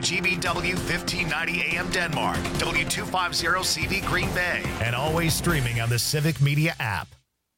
GBW 1590 AM Denmark, W250CV Green Bay, and always streaming on the Civic Media app.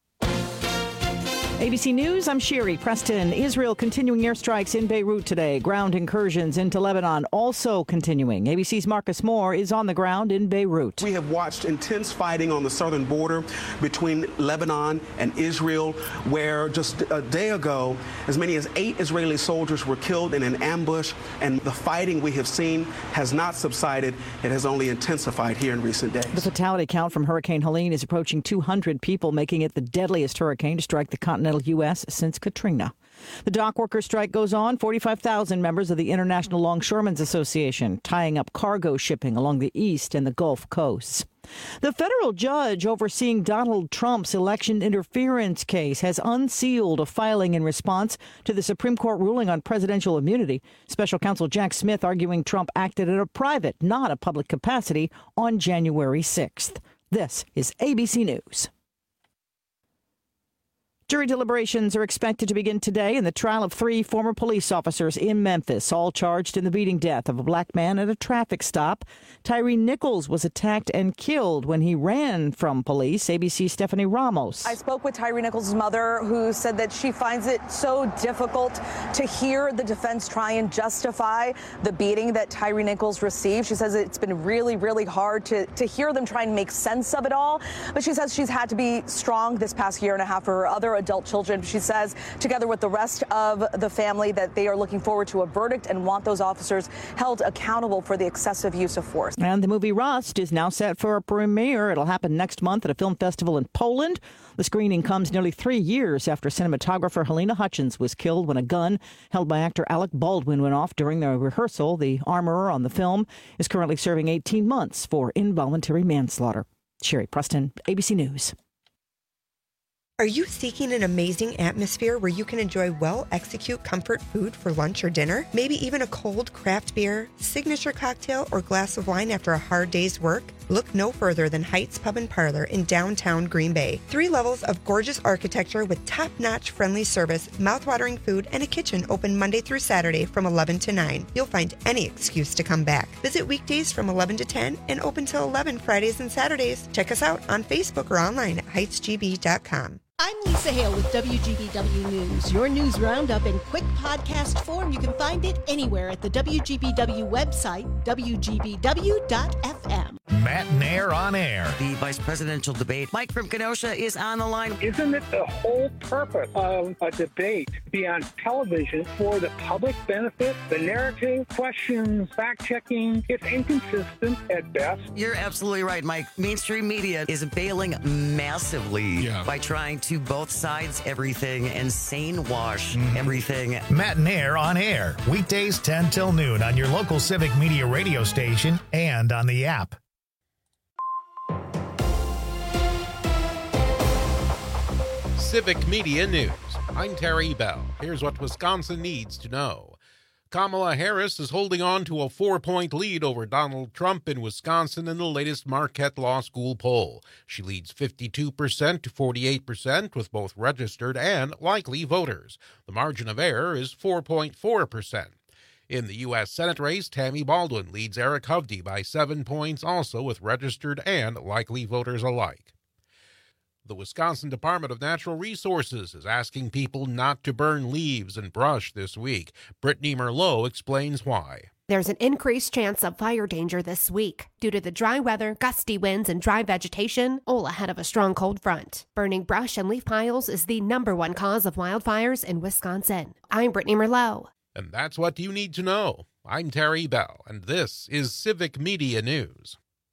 ABC News, I'm Sherry Preston. Israel continuing airstrikes in Beirut today. Ground incursions into Lebanon also continuing. ABC's Marcus Moore is on the ground in Beirut. We have watched intense fighting on the southern border between Lebanon and Israel, where just a day ago, as many as 8 Israeli soldiers were killed in an ambush, and the fighting we have seen has not subsided. It has only intensified here in recent days. The fatality count from Hurricane Helene is approaching 200 people, making it the deadliest hurricane to strike the continental U.S. since Katrina. The dock worker strike goes on. 45,000 members of the International Longshoremen's Association tying up cargo shipping along the east and the Gulf coasts. The federal judge overseeing Donald Trump's election interference case has unsealed a filing in response to the Supreme Court ruling on presidential immunity. Special counsel Jack Smith arguing Trump acted in a private, not a public capacity on January 6th. This is ABC News. Jury deliberations are expected to begin today in the trial of 3 former police officers in Memphis, all charged in the beating death of a black man at a traffic stop. Tyree Nichols was attacked and killed when he ran from police. ABC's Stephanie Ramos. I spoke with Tyree Nichols' mother, who said that she finds it so difficult to hear the defense try and justify the beating that Tyree Nichols received. She says it's been really, really hard to hear them try and make sense of it all. But she says she's had to be strong this past year and a half for her other adult children. She says, together with the rest of the family, that they are looking forward to a verdict and want those officers held accountable for the excessive use of force. And the movie Rust is now set for a premiere. It'll happen next month at a film festival in Poland. The screening comes nearly 3 years after cinematographer Helena Hutchins was killed when a gun held by actor Alec Baldwin went off during the rehearsal. The armorer on the film is currently serving 18 months for involuntary manslaughter. Sherry Preston, ABC News. Are you seeking an amazing atmosphere where you can enjoy well-executed comfort food for lunch or dinner? Maybe even a cold craft beer, signature cocktail, or glass of wine after a hard day's work? Look no further than Heights Pub and Parlor in downtown Green Bay. 3 levels of gorgeous architecture with top-notch friendly service, mouth-watering food, and a kitchen open Monday through Saturday from 11 to 9. You'll find any excuse to come back. Visit weekdays from 11 to 10 and open till 11 Fridays and Saturdays. Check us out on Facebook or online at heightsgb.com. I'm Lisa Hale with WGBW News, your news roundup in quick podcast form. You can find it anywhere at the WGBW website, WGBW.FM. Matt Nair on air. The vice presidential debate. Mike from Kenosha is on the line. Isn't it the whole purpose of a debate to be on television for the public benefit? The narrative, questions, fact-checking, it's inconsistent at best. You're absolutely right, Mike. Mainstream media is bailing massively by trying to both sides everything and sane wash everything. Matt Nair on air. Weekdays 10 till noon on your local Civic Media radio station and on the app. Civic Media News. I'm Terry Bell. Here's what Wisconsin needs to know. Kamala Harris is holding on to a 4-point lead over Donald Trump in Wisconsin in the latest Marquette Law School poll. She leads 52% to 48% with both registered and likely voters. The margin of error is 4.4%. In the U.S. Senate race, Tammy Baldwin leads Eric Hovde by 7 points, also with registered and likely voters alike. The Wisconsin Department of Natural Resources is asking people not to burn leaves and brush this week. Brittany Merlot explains why. There's an increased chance of fire danger this week due to the dry weather, gusty winds, and dry vegetation, all ahead of a strong cold front. Burning brush and leaf piles is the #1 cause of wildfires in Wisconsin. I'm Brittany Merlot. And that's what you need to know. I'm Terry Bell, and this is Civic Media News.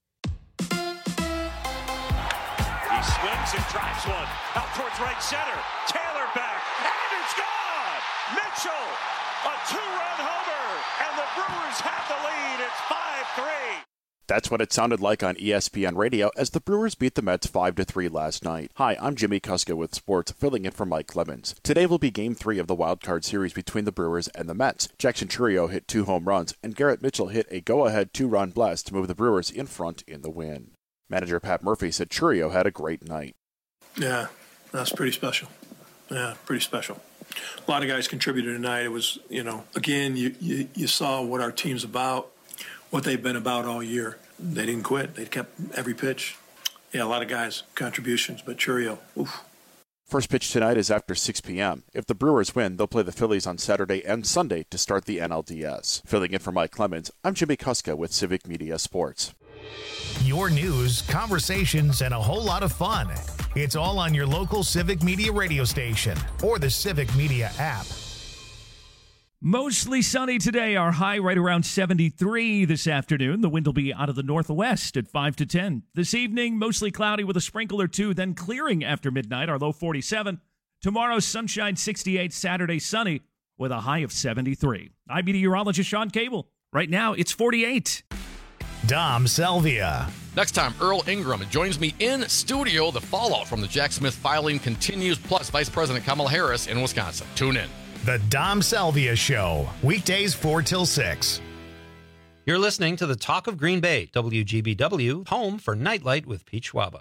He swings and drives one out towards right center. Taylor back, and it's gone! Mitchell, a 2-run homer, and the Brewers have the lead. It's 5-3. That's what it sounded like on ESPN Radio as the Brewers beat the Mets 5-3 last night. Hi, I'm Jimmy Kuska with sports, filling in for Mike Clemens. Today will be Game 3 of the Wild Card Series between the Brewers and the Mets. Jackson Chourio hit 2 home runs, and Garrett Mitchell hit a go-ahead 2-run blast to move the Brewers in front in the win. Manager Pat Murphy said Chourio had a great night. Yeah, that's pretty special. Yeah, pretty special. A lot of guys contributed tonight. It was, again, you saw what our team's about, what they've been about all year. They didn't quit. They kept every pitch. Yeah, a lot of guys, contributions, but Churio, oof. First pitch tonight is after 6 p.m. If the Brewers win, they'll play the Phillies on Saturday and Sunday to start the NLDS. Filling in for Mike Clemens, I'm Jimmy Kuska with Civic Media Sports. Your news, conversations, and a whole lot of fun. It's all on your local Civic Media radio station or the Civic Media app. Mostly sunny today. Our high right around 73 this afternoon. The wind will be out of the northwest at 5 to 10. This evening, mostly cloudy with a sprinkle or two, then clearing after midnight, our low 47. Tomorrow, sunshine 68, Saturday sunny with a high of 73. I'm meteorologist Sean Cable. Right now, it's 48. Dom Salvia. Next time, Earl Ingram joins me in studio. The fallout from the Jack Smith filing continues, plus Vice President Kamala Harris in Wisconsin. Tune in. The Dom Salvia Show, weekdays 4 till 6. You're listening to the Talk of Green Bay, WGBW, home for Nightlight with Pete Schwaba.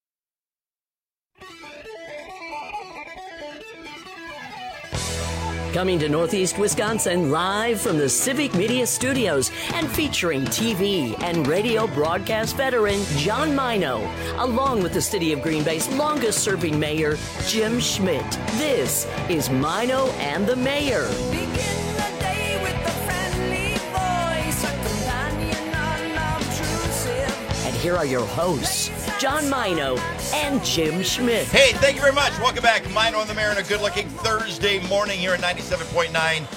Coming to Northeast Wisconsin live from the Civic Media Studios and featuring TV and radio broadcast veteran John Mino, along with the City of Green Bay's longest-serving mayor, Jim Schmidt. This is Mino and the Mayor. Begin the day with a friendly voice, a companion unobtrusive. And here are your hosts, John Mino and Jim Schmidt. Hey, thank you very much. Welcome back. Mino and the Mayor on a good-looking Thursday morning here at 97.9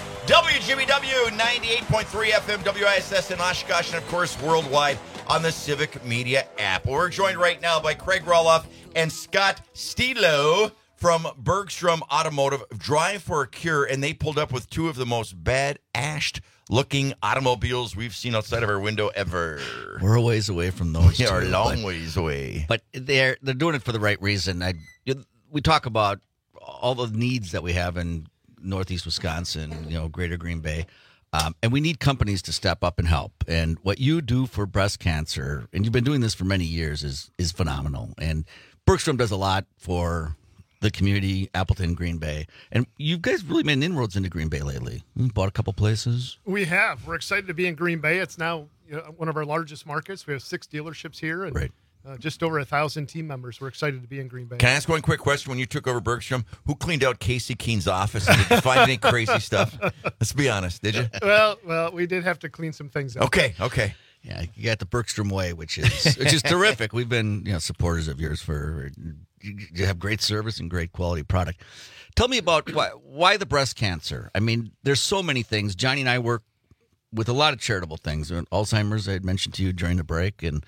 WGBW, 98.3 FM, WISS in Oshkosh, and, of course, worldwide on the Civic Media app. We're joined right now by Craig Roloff and Scott Stilo from Bergstrom Automotive. Drive for a Cure, and they pulled up with two of the most bad-ashed-looking automobiles we've seen outside of our window ever. We're a ways away from those. We are a long ways away. But they're doing it for the right reason. We talk about all the needs that we have in Northeast Wisconsin, greater Green Bay. And we need companies to step up and help. And what you do for breast cancer, and you've been doing this for many years, is phenomenal. And Bergstrom does a lot for the community, Appleton, Green Bay. And you guys really made inroads into Green Bay lately. You bought a couple places. We have. We're excited to be in Green Bay. It's now one of our largest markets. We have 6 dealerships here and just over 1,000 team members. We're excited to be in Green Bay. Can I ask one quick question? When you took over Bergstrom, who cleaned out Casey Keene's office? And did you find any crazy stuff? Let's be honest. Did you? Well, we did have to clean some things up. Okay. Yeah, you got the Bergstrom way, which is terrific. We've been supporters of yours for. You have great service and great quality product. Tell me about why the breast cancer. I mean, there's so many things. Johnny and I work with a lot of charitable things. Alzheimer's, I had mentioned to you during the break. And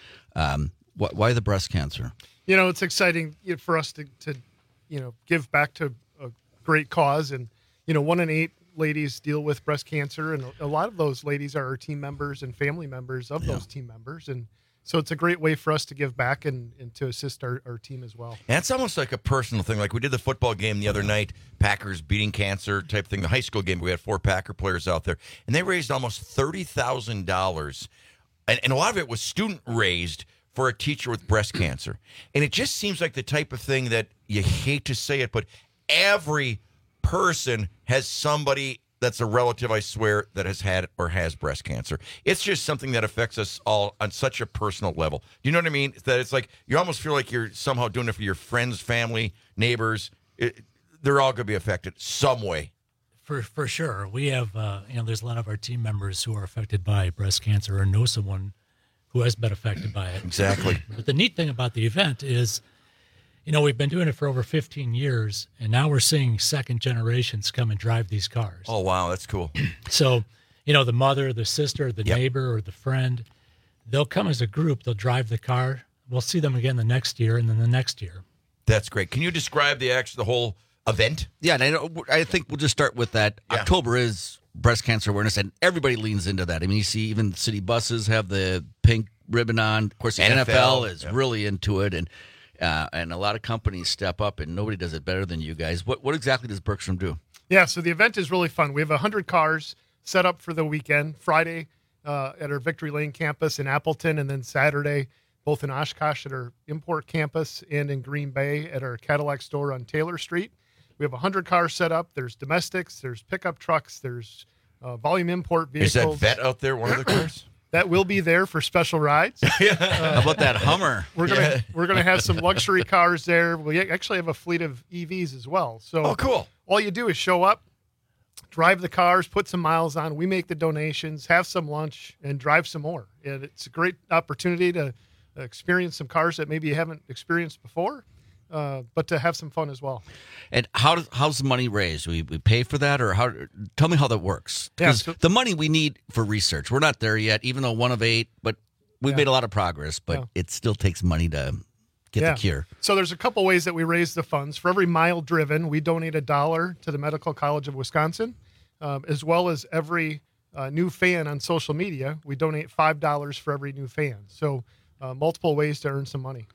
why the breast cancer? It's exciting for us to give back to a great cause. And, 1 in 8 ladies deal with breast cancer. And a lot of those ladies are our team members and family members of those team members. And so it's a great way for us to give back and to assist our team as well. And it's almost like a personal thing. Like we did the football game the other night, Packers beating cancer type thing. The high school game, we had 4 Packer players out there, and they raised almost $30,000. And a lot of it was student raised for a teacher with breast cancer. And it just seems like the type of thing that you hate to say it, but every person has somebody that's a relative, I swear, that has had or has breast cancer. It's just something that affects us all on such a personal level. You know what I mean? That it's like you almost feel like you're somehow doing it for your friends, family, neighbors. They're all going to be affected some way. For sure. We have, there's a lot of our team members who are affected by breast cancer or know someone who has been affected by it. Exactly. But the neat thing about the event is, we've been doing it for over 15 years, and now we're seeing second generations come and drive these cars. Oh, wow, that's cool. So, the mother, the sister, the neighbor, or the friend, they'll come as a group. They'll drive the car. We'll see them again the next year and then the next year. That's great. Can you describe the whole event? Yeah, and I think we'll just start with that. Yeah. October is breast cancer awareness, and everybody leans into that. I mean, you see even city buses have the pink ribbon on. Of course, the NFL is really into it, and a lot of companies step up, and nobody does it better than you guys. What exactly does Bergstrom do? Yeah, so the event is really fun. We have 100 cars set up for the weekend. Friday at our Victory Lane campus in Appleton, and then Saturday both in Oshkosh at our Import campus and in Green Bay at our Cadillac store on Taylor Street. We have 100 cars set up. There's domestics, there's pickup trucks, there's volume import vehicles. Is that vet out there, one of the cars? That will be there for special rides. How about that Hummer? We're gonna have some luxury cars there. We actually have a fleet of EVs as well. So cool. All you do is show up, drive the cars, put some miles on. We make the donations, have some lunch, and drive some more. And it's a great opportunity to experience some cars that maybe you haven't experienced before, but to have some fun as well. And how's the money raised? We pay for that, or how? Tell me how that works. Because the money we need for research, we're not there yet. Even though 1 of 8, but we've made a lot of progress. But it still takes money to get the cure. So there's a couple ways that we raise the funds. For every mile driven, we donate $1 to the Medical College of Wisconsin, as well as every new fan on social media. We donate $5 for every new fan. So multiple ways to earn some money.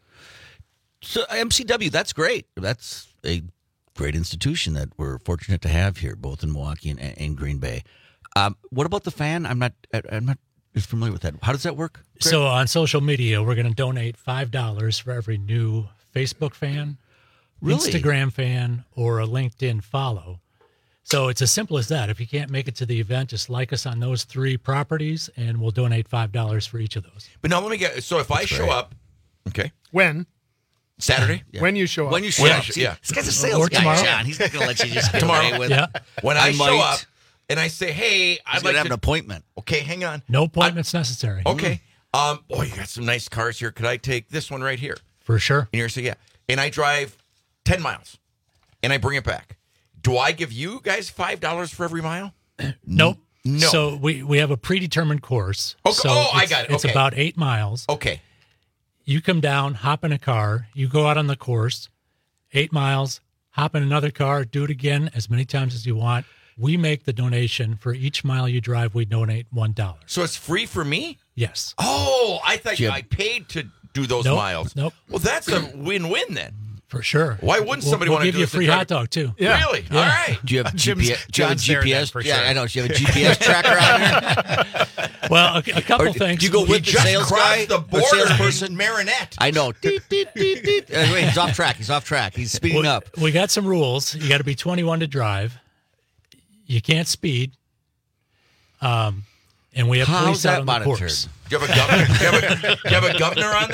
So MCW, that's great. That's a great institution that we're fortunate to have here, both in Milwaukee and Green Bay. What about the fan? I'm not as familiar with that. How does that work? Greg? So on social media, we're going to donate $5 for every new Facebook fan, Instagram fan, or a LinkedIn follow. So it's as simple as that. If you can't make it to the event, just like us on those 3 properties, and we'll donate $5 for each of those. But now let me get. So if I show up, okay, when Saturday, when you show up, This guy's a sales guy, John. He's not going to let you just get away with it. When I show up and I say, "Hey, I'd like to have an appointment." Okay, hang on. No appointments necessary. Okay. Boy, you got some nice cars here. Could I take this one right here? For sure. And you're saying, yeah. And I drive 10 miles, and I bring it back. Do I give you guys $5 for every mile? Nope. No. So we have a predetermined course. Okay. So I got it. It's about 8 miles. Okay. You come down, hop in a car, you go out on the course, 8 miles, hop in another car, do it again as many times as you want. We make the donation for each mile you drive. We donate $1. So it's free for me? Yes. Oh, I thought I paid to do those miles. Nope. Well, that's a win-win then. For sure. Why wouldn't somebody want to do give you a free hot dog too? Yeah. Really? Yeah. All right. Do you have GPS? John's there then, for sure. I know. Do you have a GPS tracker on there? Well, a couple things. Do you go with the sales guy? The border salesperson, Marinette. I know. Wait, he's off track. He's speeding up. We got some rules. You got to be 21 to drive. You can't speed. And we have police out on the course. Do you have a governor? Do you have a governor on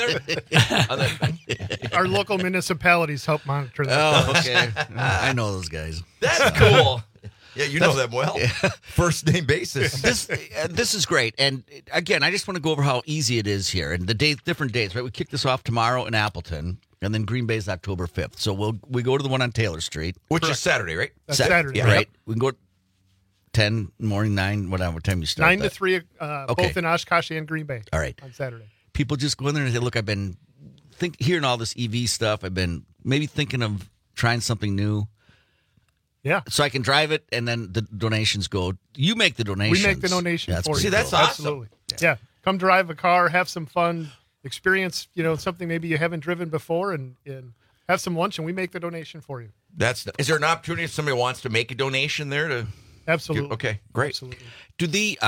there? Our local municipalities help monitor that. Oh, okay. I know those guys. That's cool. Yeah, you know them well. First name basis. This is great. And again, I just want to go over how easy it is here and the different dates. Right, we kick this off tomorrow in Appleton, and then Green Bay's October 5th. So we go to the one on Taylor Street, which is Saturday, right? That's Saturday, yeah, right? We can go 10 in the morning, 9, whatever time you start. 9 to 3, both in Oshkosh and Green Bay. All right. On Saturday. People just go in there and say, look, I've been hearing all this EV stuff. I've been maybe thinking of trying something new. Yeah. So I can drive it, and then the donations go. You make the donations. We make the donation for you. See, that's awesome. Absolutely. Yeah. Come drive a car, have some fun, experience, something maybe you haven't driven before, and have some lunch, and we make the donation for you. Is there an opportunity if somebody wants to make a donation there to? Absolutely. Okay, great. Absolutely. Do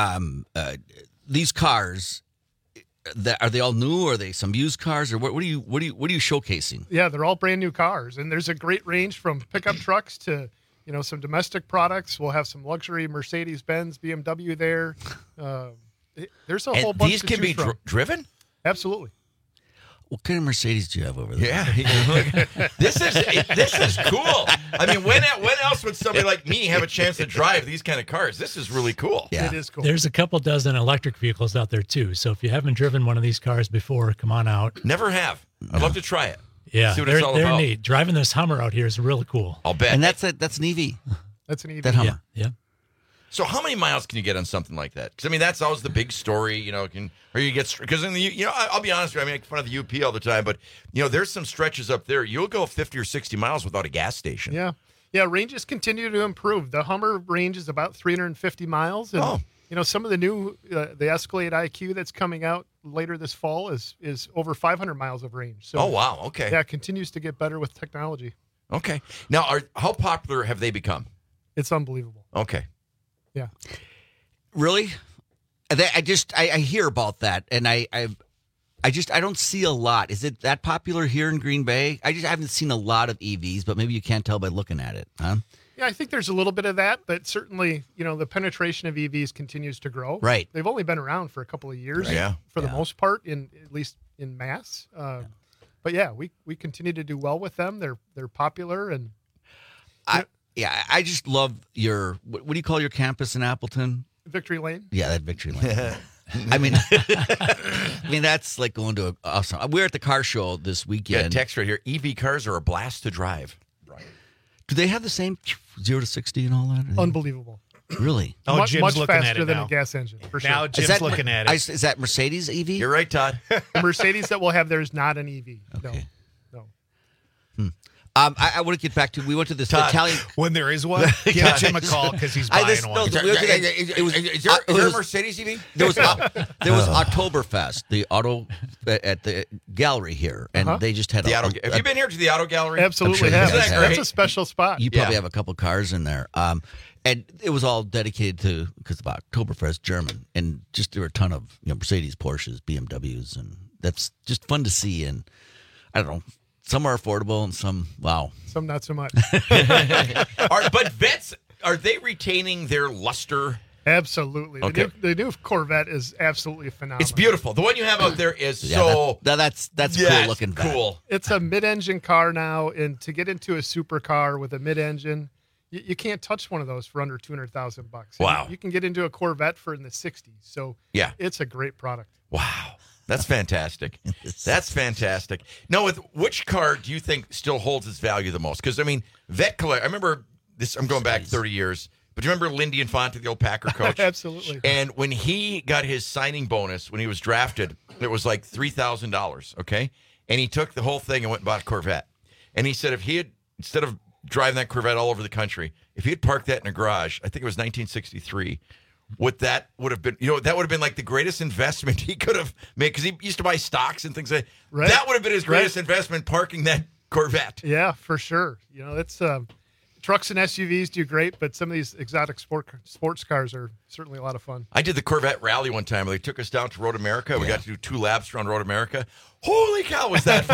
these cars? Are they all new? Or are they some used cars? Or what are you showcasing? Yeah, they're all brand new cars, and there's a great range from pickup trucks to some domestic products. We'll have some luxury Mercedes-Benz, BMW there. There's a whole bunch. These can be driven. Absolutely. What kind of Mercedes do you have over there? Yeah, this is cool. I mean, when else would somebody like me have a chance to drive these kind of cars? This is really cool. Yeah, it is cool. There's a couple dozen electric vehicles out there too. So if you haven't driven one of these cars before, come on out. Never have. I'd love to try it. Yeah, see what it's all they're about. neat. Driving this Hummer out here is really cool. I'll bet. And that's an EV. That's an EV. That Hummer. Yeah. So how many miles can you get on something like that? Because I mean, that's always the big story, because in the I'll be honest with you, I make fun of the UP all the time, but there's some stretches up there you'll go 50 or 60 miles without a gas station. Yeah, ranges continue to improve. The Hummer range is about 350 miles, and some of the new the Escalade IQ that's coming out later this fall is over 500 miles of range. So, oh wow, okay, yeah, it continues to get better with technology. Okay, now how popular have they become? It's unbelievable. Okay. Yeah. Really? I hear about that, and I I don't see a lot. Is it that popular here in Green Bay? I haven't seen a lot of EVs, but maybe you can't tell by looking at it, huh? Yeah, I think there's a little bit of that, but certainly, the penetration of EVs continues to grow. Right. They've only been around for a couple of years, for the most part, at least in mass. But yeah, we continue to do well with them. They're popular, and I just love your what do you call your campus in Appleton? Victory Lane. Yeah, that Victory Lane. I mean, that's like going to awesome. We're at the car show this weekend. Yeah, text right here. EV cars are a blast to drive. Right. Do they have the same 0 to 60 and all that? Unbelievable. Really? Oh, Jim's much looking faster at it than now. a gas engine. For sure. Now Jim's looking at it. Is that Mercedes EV? You're right, Todd. The Mercedes that we'll have there is not an EV. Okay. No. I want to get back to. We went to this Todd, Italian. when there is one, give Jim a call because he's buying one. Is there a Mercedes EV? There was Oktoberfest, the auto at the gallery here, and they just had the auto. Have you been here to the auto gallery? Absolutely, have. Isn't that great? That's a special spot. You probably have a couple cars in there, and it was all dedicated to because of Oktoberfest German, and just there were a ton of Mercedes, Porsches, BMWs, and that's just fun to see. And I don't know. Some are affordable and some, wow. Some not so much. But Vets, are they retaining their luster? Absolutely. Okay. The new Corvette is absolutely phenomenal. It's beautiful. The one you have out there is that's cool looking. Cool. It's a mid-engine car now, and to get into a supercar with a mid-engine, you can't touch one of those for under $200,000. Wow. You can get into a Corvette for in the 60s. So it's a great product. Wow. That's fantastic. That's fantastic. Now, with which car do you think still holds its value the most? Because, I mean, Vet Collect, I remember this, I'm going back 30 years, but do you remember Lindy Infante, the old Packer coach? Absolutely. And when he got his signing bonus when he was drafted, it was like $3,000, okay? And he took the whole thing and went and bought a Corvette. And he said if he had, instead of driving that Corvette all over the country, if he had parked that in a garage, I think it was 1963, that would have been, that would have been like the greatest investment he could have made, because he used to buy stocks and things like that. Right. That would have been his greatest investment, parking that Corvette. Yeah, for sure. It's trucks and SUVs do great, but some of these exotic sports cars are certainly a lot of fun. I did the Corvette rally one time. They took us down to Road America. We got to do 2 laps around Road America. Holy cow, was that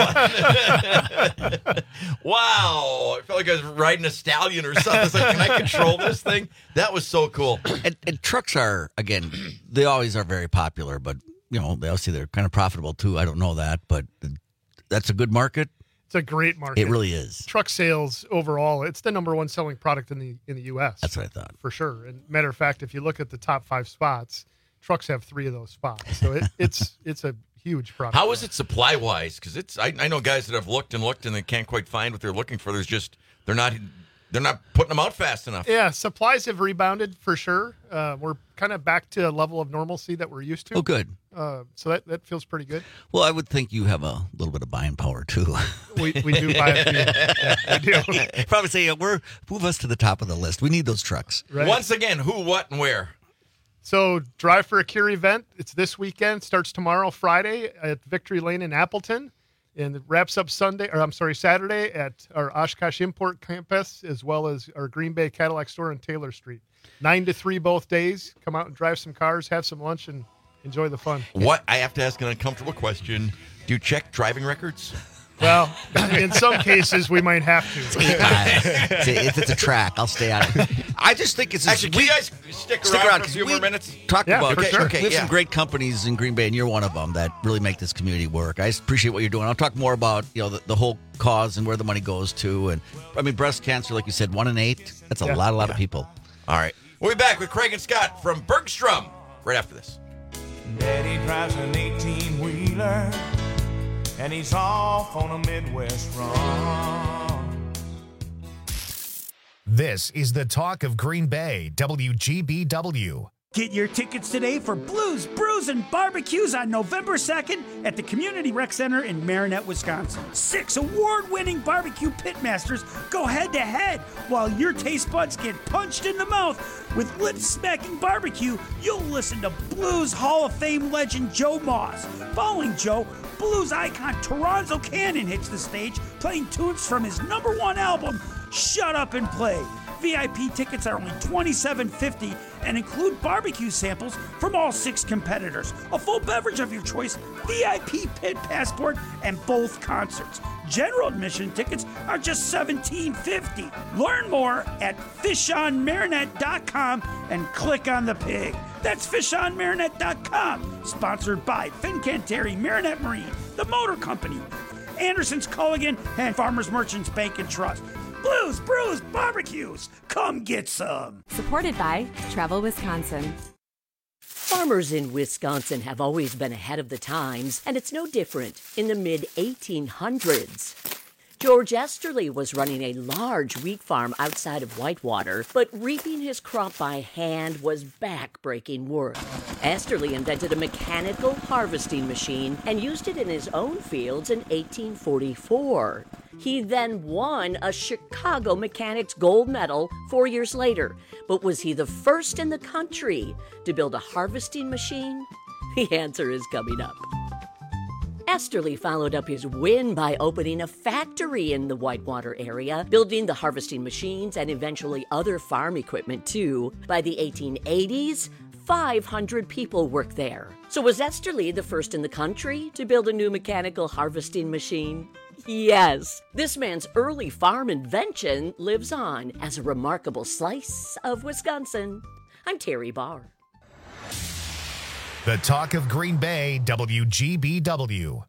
fun? Wow. I felt like I was riding a stallion or something. It's like, can I control this thing? That was so cool. And trucks are, again, they always are very popular, but, they obviously they're kind of profitable too. I don't know that, but that's a good market. It's a great market. It really is. Truck sales overall, it's the number one selling product in the U.S. That's what I thought. For sure. And matter of fact, if you look at the top 5 spots, trucks have 3 of those spots. So it's a huge product. How is it supply wise? Because I know guys that have looked and they can't quite find what they're looking for. There's just they're not putting them out fast enough. Yeah, supplies have rebounded for sure. We're kind of back to a level of normalcy that we're used to. Oh, good. So that feels pretty good. Well, I would think you have a little bit of buying power too. We do buy a few. Yeah, we do. Probably say move us to the top of the list. We need those trucks. Right. Once again, who, what, and where? So Drive for a Cure event. It's this weekend. Starts tomorrow, Friday, at Victory Lane in Appleton. And it wraps up Saturday at our Oshkosh Import campus, as well as our Green Bay Cadillac store on Taylor Street. 9 to 3 both days. Come out and drive some cars, have some lunch, and enjoy the fun. What? I have to ask an uncomfortable question. Do you check driving records? Well, in some cases, we might have to. If it's a track, I'll stay out of it. I just think it's... Actually, can you guys stick around for a few more minutes? Talk about for sure. We have some great companies in Green Bay, and you're one of them that really make this community work. I just appreciate what you're doing. I'll talk more about the whole cause and where the money goes to. And I mean, breast cancer, like you said, 1 in 8. That's a lot of people. All right. We'll be back with Craig and Scott from Bergstrom right after this. Daddy drives an 18-wheeler, and he's off on a Midwest run. This is the talk of Green Bay, WGBW. Get your tickets today for Blues, Brews, and Barbecues on November 2nd at the Community Rec Center in Marinette, Wisconsin. 6 award-winning barbecue pitmasters go head-to-head while your taste buds get punched in the mouth. With lip-smacking barbecue, you'll listen to Blues Hall of Fame legend Joe Moss. Following Joe, blues icon Toronzo Cannon hits the stage, playing tunes from his #1 album, Shut Up and Play. VIP tickets are only $27.50 and include barbecue samples from all 6 competitors, a full beverage of your choice, VIP pit passport, and both concerts. General admission tickets are just $17.50. Learn more at fishonmarinette.com and click on the pig. That's fishonmarinette.com. Sponsored by Fincantieri Marinette Marine, the Motor Company, Anderson's Culligan, and Farmers Merchants Bank and Trust. Blues, Brews, Barbecues. Come get some. Supported by Travel Wisconsin. Farmers in Wisconsin have always been ahead of the times, and it's no different in the mid-1800s. George Esterly was running a large wheat farm outside of Whitewater, but reaping his crop by hand was back-breaking work. Esterly invented a mechanical harvesting machine and used it in his own fields in 1844. He then won a Chicago Mechanics Gold Medal 4 years later. But was he the first in the country to build a harvesting machine? The answer is coming up. Esterly followed up his win by opening a factory in the Whitewater area, building the harvesting machines and eventually other farm equipment too. By the 1880s, 500 people worked there. So was Esterly the first in the country to build a new mechanical harvesting machine? Yes. This man's early farm invention lives on as a remarkable slice of Wisconsin. I'm Terry Barr. The Talk of Green Bay, WGBW.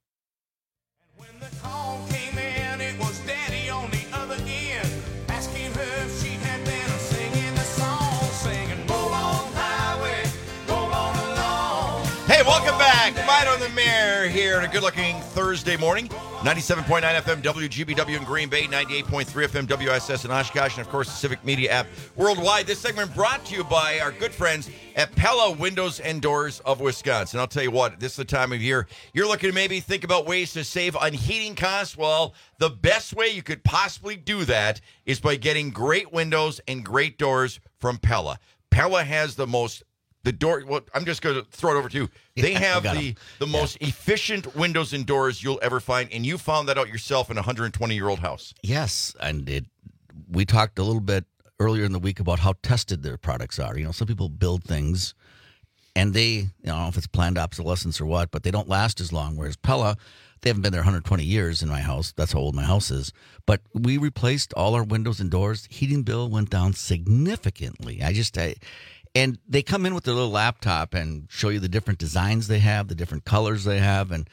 Call came in, it was Daddy on the other end, asking her if she had been singing the song, singing, "Roll on highway, roll on along." Hey, welcome back. Mino the Mayor here on a good-looking Thursday morning. 97.9 FM WGBW in Green Bay, 98.3 FM WSS in Oshkosh, and of course the Civic Media app worldwide. This segment brought to you by our good friends at Pella Windows and Doors of Wisconsin. I'll tell you what, this is the time of year you're looking to maybe think about ways to save on heating costs. Well, the best way you could possibly do that is by getting great windows and great doors from Pella. Pella has the door. Well, I'm just going to throw it over to you. They have the most efficient windows and doors you'll ever find, and you found that out yourself in a 120-year-old house. Yes, and we talked a little bit earlier in the week about how tested their products are. You know, some people build things, and they, I don't know if it's planned obsolescence or what, but they don't last as long, whereas Pella, they haven't been there 120 years in my house. That's how old my house is. But we replaced all our windows and doors. Heating bill went down significantly. And they come in with their little laptop and show you the different designs they have, the different colors they have. And,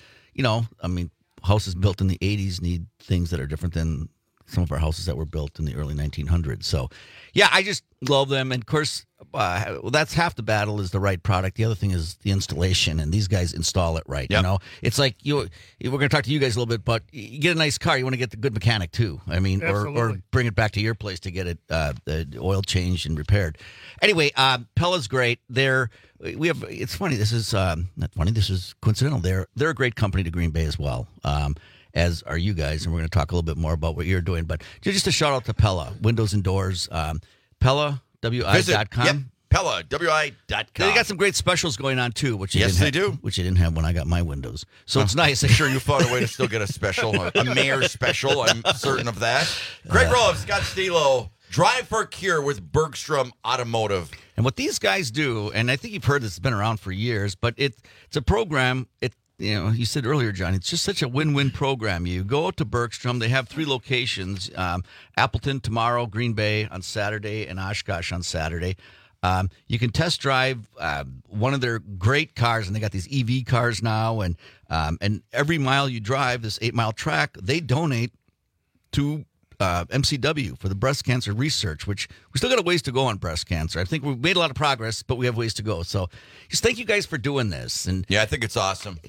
houses built in the 80s need things that are different than some of our houses that were built in the early 1900s. So, yeah, I just love them. And, of course, that's half the battle is the right product. The other thing is the installation, and these guys install it right. Yep. It's like we're going to talk to you guys a little bit, but you get a nice car, you want to get the good mechanic too. Or bring it back to your place to get it oil changed and repaired. Anyway, Pella's great. It's funny. This is not funny. This is coincidental. They're a great company to Green Bay as well. As are you guys, and we're going to talk a little bit more about what you're doing. But just a shout out to Pella Windows and Doors. Pella. WI.com. Yep, Pella, WI.com. They got some great specials going on, too. Which they do. Which I didn't have when I got my windows. So it's nice. I'm sure you found a way to still get a special, a mayor special. I'm certain of that. Greg Roloff, Scott Stilo, Drive for a Cure with Bergstrom Automotive. And what these guys do, and I think you've heard this, it's been around for years, but it's a program. You said earlier, John, it's just such a win-win program. You go out to Bergstrom. They have 3 locations, Appleton tomorrow, Green Bay on Saturday, and Oshkosh on Saturday. You can test drive one of their great cars, and they got these EV cars now. And every mile you drive, this 8-mile track, they donate to MCW for the breast cancer research, which we still got a ways to go on breast cancer. I think we've made a lot of progress, but we have ways to go. So just thank you guys for doing this. And yeah, I think it's awesome.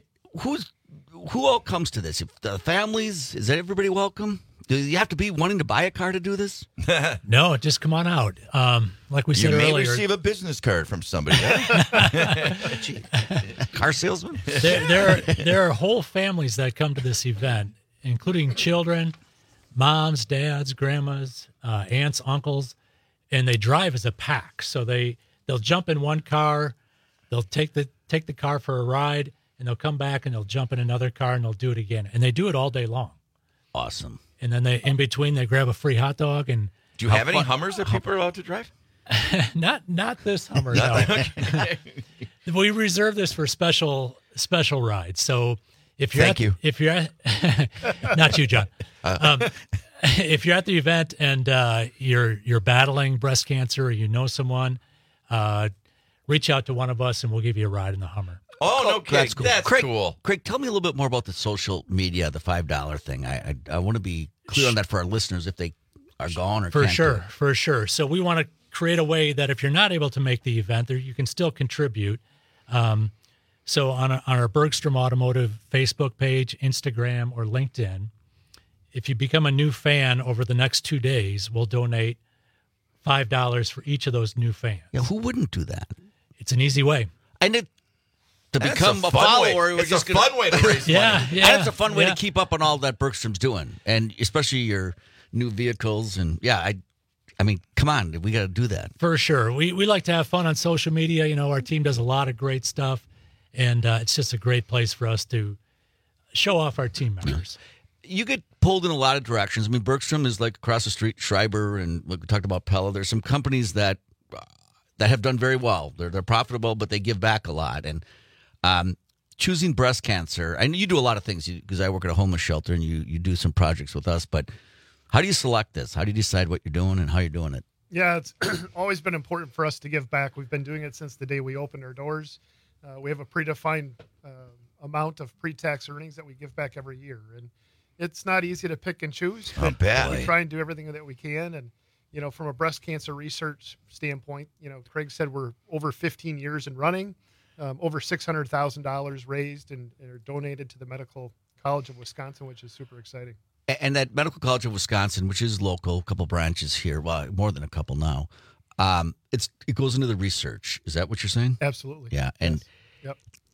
Who all comes to this? The families? Is everybody welcome? Do you have to be wanting to buy a car to do this? No, just come on out. Like we said earlier, you may receive a business card from somebody. Car salesman. There are whole families that come to this event, including children, moms, dads, grandmas, aunts, uncles, and they drive as a pack. So they'll jump in one car, they'll take the car for a ride, and they'll come back and they'll jump in another car and they'll do it again. And they do it all day long. Awesome. And then in between, they grab a free hot dog and Do you have any Hummers that people are allowed to drive? Not this Hummer. No. We reserve this for special rides. So if you're if you're at, not you, John. If you're at the event and you're battling breast cancer or you know someone, reach out to one of us and we'll give you a ride in the Hummer. Oh, no kidding. That's cool. That's cool. Craig, tell me a little bit more about the social media, the $5 thing. I want to be clear on that for our listeners if they are gone or can't do it. For sure. So we want to create a way that if you're not able to make the event, you can still contribute. So on our Bergstrom Automotive Facebook page, Instagram, or LinkedIn, if you become a new fan over the next 2 days, we'll donate $5 for each of those new fans. Yeah, who wouldn't do that? It's an easy way. And to become a follower, it's a fun way to raise money. Yeah. And it's a fun way to keep up on all that Bergstrom's doing, and especially your new vehicles. And I mean, come on, we got to do that. For sure. We like to have fun on social media. You know, our team does a lot of great stuff, and it's just a great place for us to show off our team members. You get pulled in a lot of directions. I mean, Bergstrom is like across the street, Schreiber, and we talked about Pella. There's some companies that have done very well. They're profitable, but they give back a lot. And choosing breast cancer, and you do a lot of things because I work at a homeless shelter, and you do some projects with us. But how do you select this? How do you decide what you're doing and how you're doing it? Yeah, it's always been important for us to give back. We've been doing it since the day we opened our doors. We have a predefined amount of pre-tax earnings that we give back every year, and it's not easy to pick and choose. Not bad. We try and do everything that we can, and from a breast cancer research standpoint, Craig said we're over 15 years in running, over $600,000 raised and are donated to the Medical College of Wisconsin, which is super exciting. And that Medical College of Wisconsin, which is local, a couple branches here, well, more than a couple now, it goes into the research. Is that what you're saying? Absolutely. Yeah, and Yep.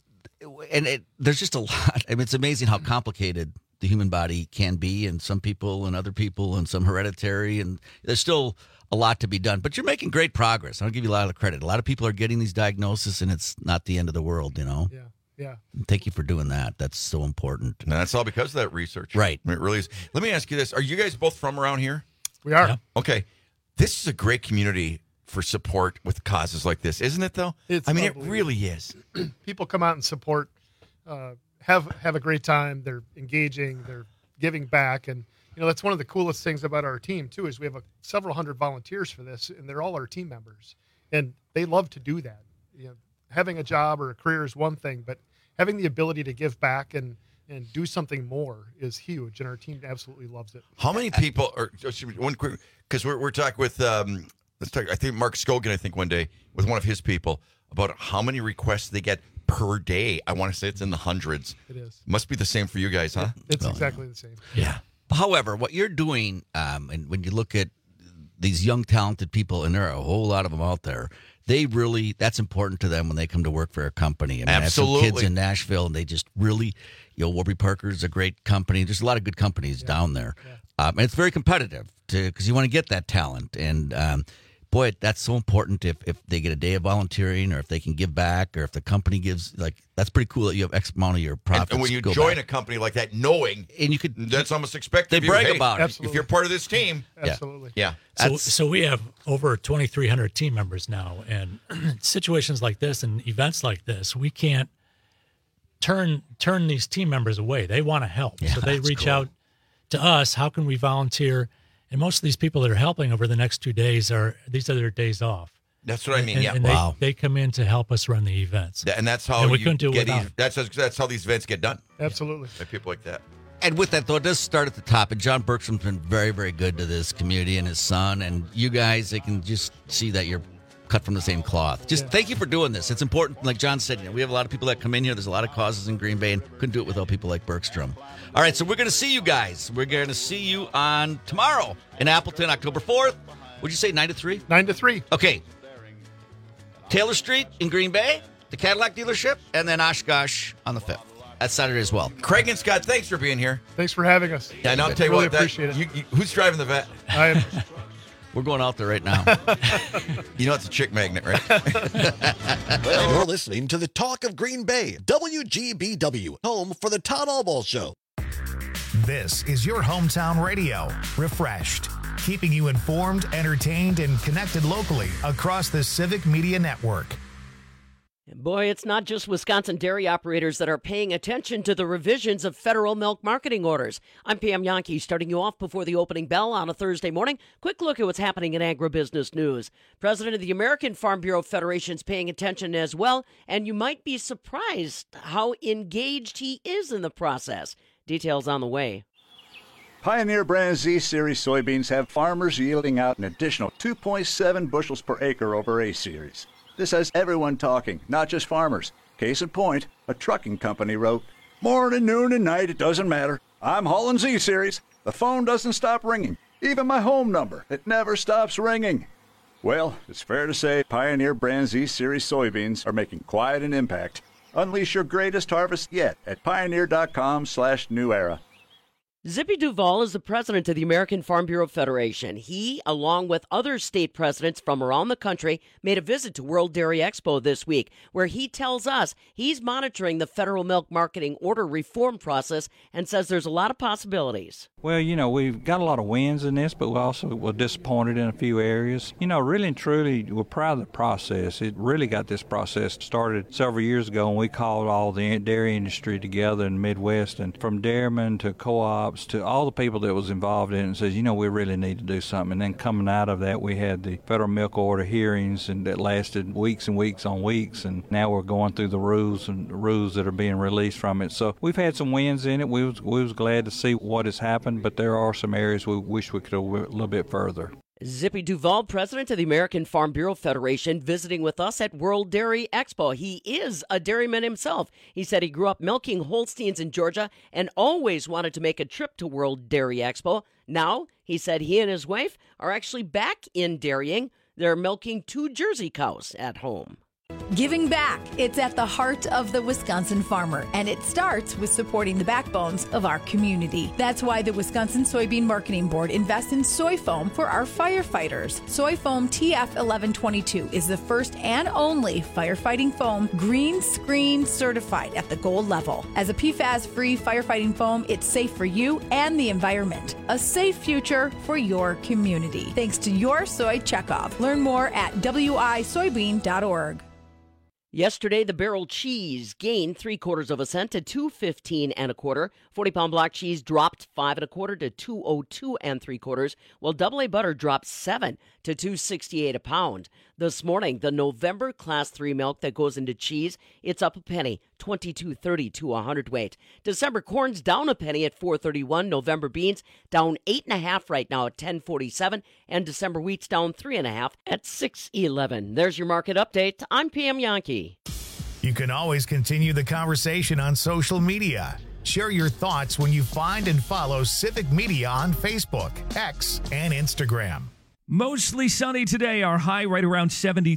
And there's just a lot. I mean, it's amazing how complicated the human body can be, and some people and other people, and some hereditary, and there's still a lot to be done. But you're making great progress. I'll give you a lot of credit. A lot of people are getting these diagnoses, and it's not the end of the world, Yeah. Thank you for doing that. That's so important. And that's all because of that research. Right. I mean, it really is. Let me ask you this. Are you guys both from around here? We are. Yeah. Okay. This is a great community for support with causes like this, isn't it, though? It's it really is. People come out and support, have a great time. They're engaging. They're giving back. And, that's one of the coolest things about our team, too, is we have several hundred volunteers for this, and they're all our team members. And they love to do that. Having a job or a career is one thing, but having the ability to give back and do something more is huge, and our team absolutely loves it. How many people are one quick? Because we're talking with let's talk. I think Mark Scogan. One day with one of his people about how many requests they get per day. I want to say it's in the hundreds. It is. Must be the same for you guys, huh? It's exactly the same. Yeah. However, what you're doing, and when you look at these young, talented people, and there are a whole lot of them out there, that's important to them when they come to work for a company. I mean, absolutely. I have some kids in Nashville, and they just really, Warby Parker is a great company. There's a lot of good companies down there. Yeah. And it's very competitive because you want to get that talent. And boy, that's so important if they get a day of volunteering, or if they can give back, or if the company gives, that's pretty cool that you have X amount of your profits. And when you join a company like that, knowing, and you could, that's almost expected. They brag about it. If you're part of this team. Absolutely. Yeah. So we have over 2,300 team members now, and situations like this and events like this, we can't turn these team members away. They want to help. Yeah, so they reach out to us. How can we volunteer? And most of these people that are helping over the next 2 days these are their days off. That's what I mean. And they come in to help us run the events. And that's how we couldn't do it without them. That's how these events get done. Absolutely. By people like that. And with that, though, it does start at the top. And John Bergstrom's been very, very good to this community and his son. And you guys, they can just see that you're cut from the same cloth. Thank you for doing this. It's important. Like John said, we have a lot of people that come in here. There's a lot of causes in Green Bay, and couldn't do it without people like Bergstrom. All right, so we're going to see you guys. We're going to see you on tomorrow in Appleton, October 4th. What'd you say, 9 to 3? 9 to 3. Okay. Taylor Street in Green Bay, the Cadillac dealership, and then Oshkosh on the 5th. That's Saturday as well. Craig and Scott, thanks for being here. Thanks for having us. Yeah, and I'll tell you really what, appreciate it. Who's driving the vet? I am. We're going out there right now. It's a chick magnet, right? You're listening to the Talk of Green Bay, WGBW, home for the Todd Allball Show. This is your hometown radio, refreshed. keeping you informed, entertained, and connected locally across the Civic Media Network. Boy, it's not just Wisconsin dairy operators that are paying attention to the revisions of federal milk marketing orders. I'm Pam Yankee, starting you off before the opening bell on a Thursday morning. Quick look at what's happening in agribusiness news. President of the American Farm Bureau Federation is paying attention as well, and you might be surprised how engaged he is in the process. Details on the way. Pioneer brand Z Series soybeans have farmers yielding out an additional 2.7 bushels per acre over A Series. This has everyone talking, not just farmers. Case in point, a trucking company wrote, "Morning, noon, and night, it doesn't matter. I'm hauling Z Series. The phone doesn't stop ringing. Even my home number, it never stops ringing." Well, it's fair to say Pioneer brand Z Series soybeans are making quite an impact. Unleash your greatest harvest yet at pioneer.com/new era. Zippy Duval is the president of the American Farm Bureau Federation. He, along with other state presidents from around the country, made a visit to World Dairy Expo this week, where he tells us he's monitoring the federal milk marketing order reform process and says there's a lot of possibilities. Well, we've got a lot of wins in this, but we also were disappointed in a few areas. Really and truly, we're proud of the process. It really got this process started several years ago, and we called all the dairy industry together in the Midwest, and from dairymen to co-ops to all the people that was involved in it, and says, we really need to do something. And then coming out of that, we had the federal milk order hearings, and that lasted weeks and weeks on weeks, and now we're going through the rules that are being released from it. So we've had some wins in it. We was glad to see what has happened, but there are some areas we wish we could have went a little bit further. Zippy Duval, president of the American Farm Bureau Federation, visiting with us at World Dairy Expo. He is a dairyman himself. He said he grew up milking Holsteins in Georgia and always wanted to make a trip to World Dairy Expo. Now, he said he and his wife are actually back in dairying. They're milking 2 Jersey cows at home. Giving back. It's at the heart of the Wisconsin farmer, and it starts with supporting the backbones of our community. That's why the Wisconsin Soybean Marketing Board invests in soy foam for our firefighters. Soy foam TF1122 is the first and only firefighting foam green screen certified at the gold level. As a PFAS-free firefighting foam, it's safe for you and the environment. A safe future for your community. Thanks to your soy checkoff. Learn more at wisoybean.org. Yesterday, the barrel cheese gained 3/4 cent to $2.15 1/4. 40-pound block cheese dropped 5 1/4 to $2.02 3/4, while AA butter dropped 7 to $2.68 a pound. This morning, the November Class 3 milk that goes into cheese, it's up a penny, $22.30 to a hundredweight. December corn's down a penny at $4.31. November beans down 8 1/2 right now at $10.47, and December wheat's down 3 1/2 at $6.11. There's your market update. I'm Pam Yankee. You can always continue the conversation on social media. Share your thoughts when you find and follow Civic Media on Facebook, X, and Instagram. Mostly sunny today. Our high right around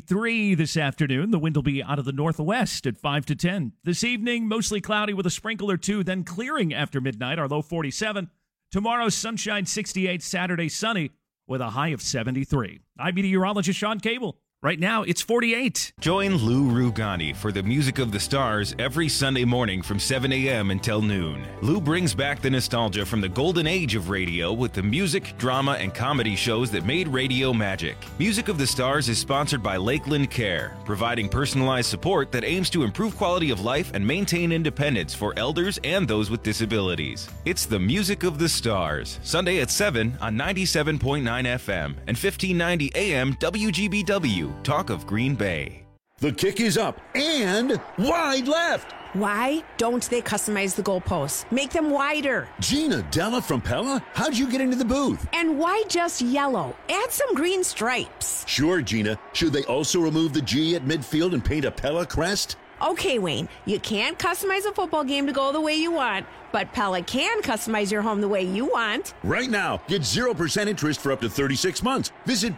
73 this afternoon. The wind will be out of the northwest at 5 to 10. This evening, mostly cloudy with a sprinkle or two, then clearing after midnight. Our low 47. Tomorrow, sunshine 68. Saturday, sunny with a high of 73. I'm meteorologist Sean Cable. Right now, it's 48. Join Lou Rugani for the Music of the Stars every Sunday morning from 7 a.m. until noon. Lou brings back the nostalgia from the golden age of radio with the music, drama, and comedy shows that made radio magic. Music of the Stars is sponsored by Lakeland Care, providing personalized support that aims to improve quality of life and maintain independence for elders and those with disabilities. It's the Music of the Stars, Sunday at 7 on 97.9 FM and 1590 AM WGBW. Talk of Green Bay. The kick is up and wide left. Why don't they customize the goalposts? Make them wider. Gina Della from Pella? How'd you get into the booth? And why just yellow? Add some green stripes. Sure, Gina. Should they also remove the G at midfield and paint a Pella crest? Okay, Wayne, you can't customize a football game to go the way you want, but Pella can customize your home the way you want. Right now, get 0% interest for up to 36 months. Visit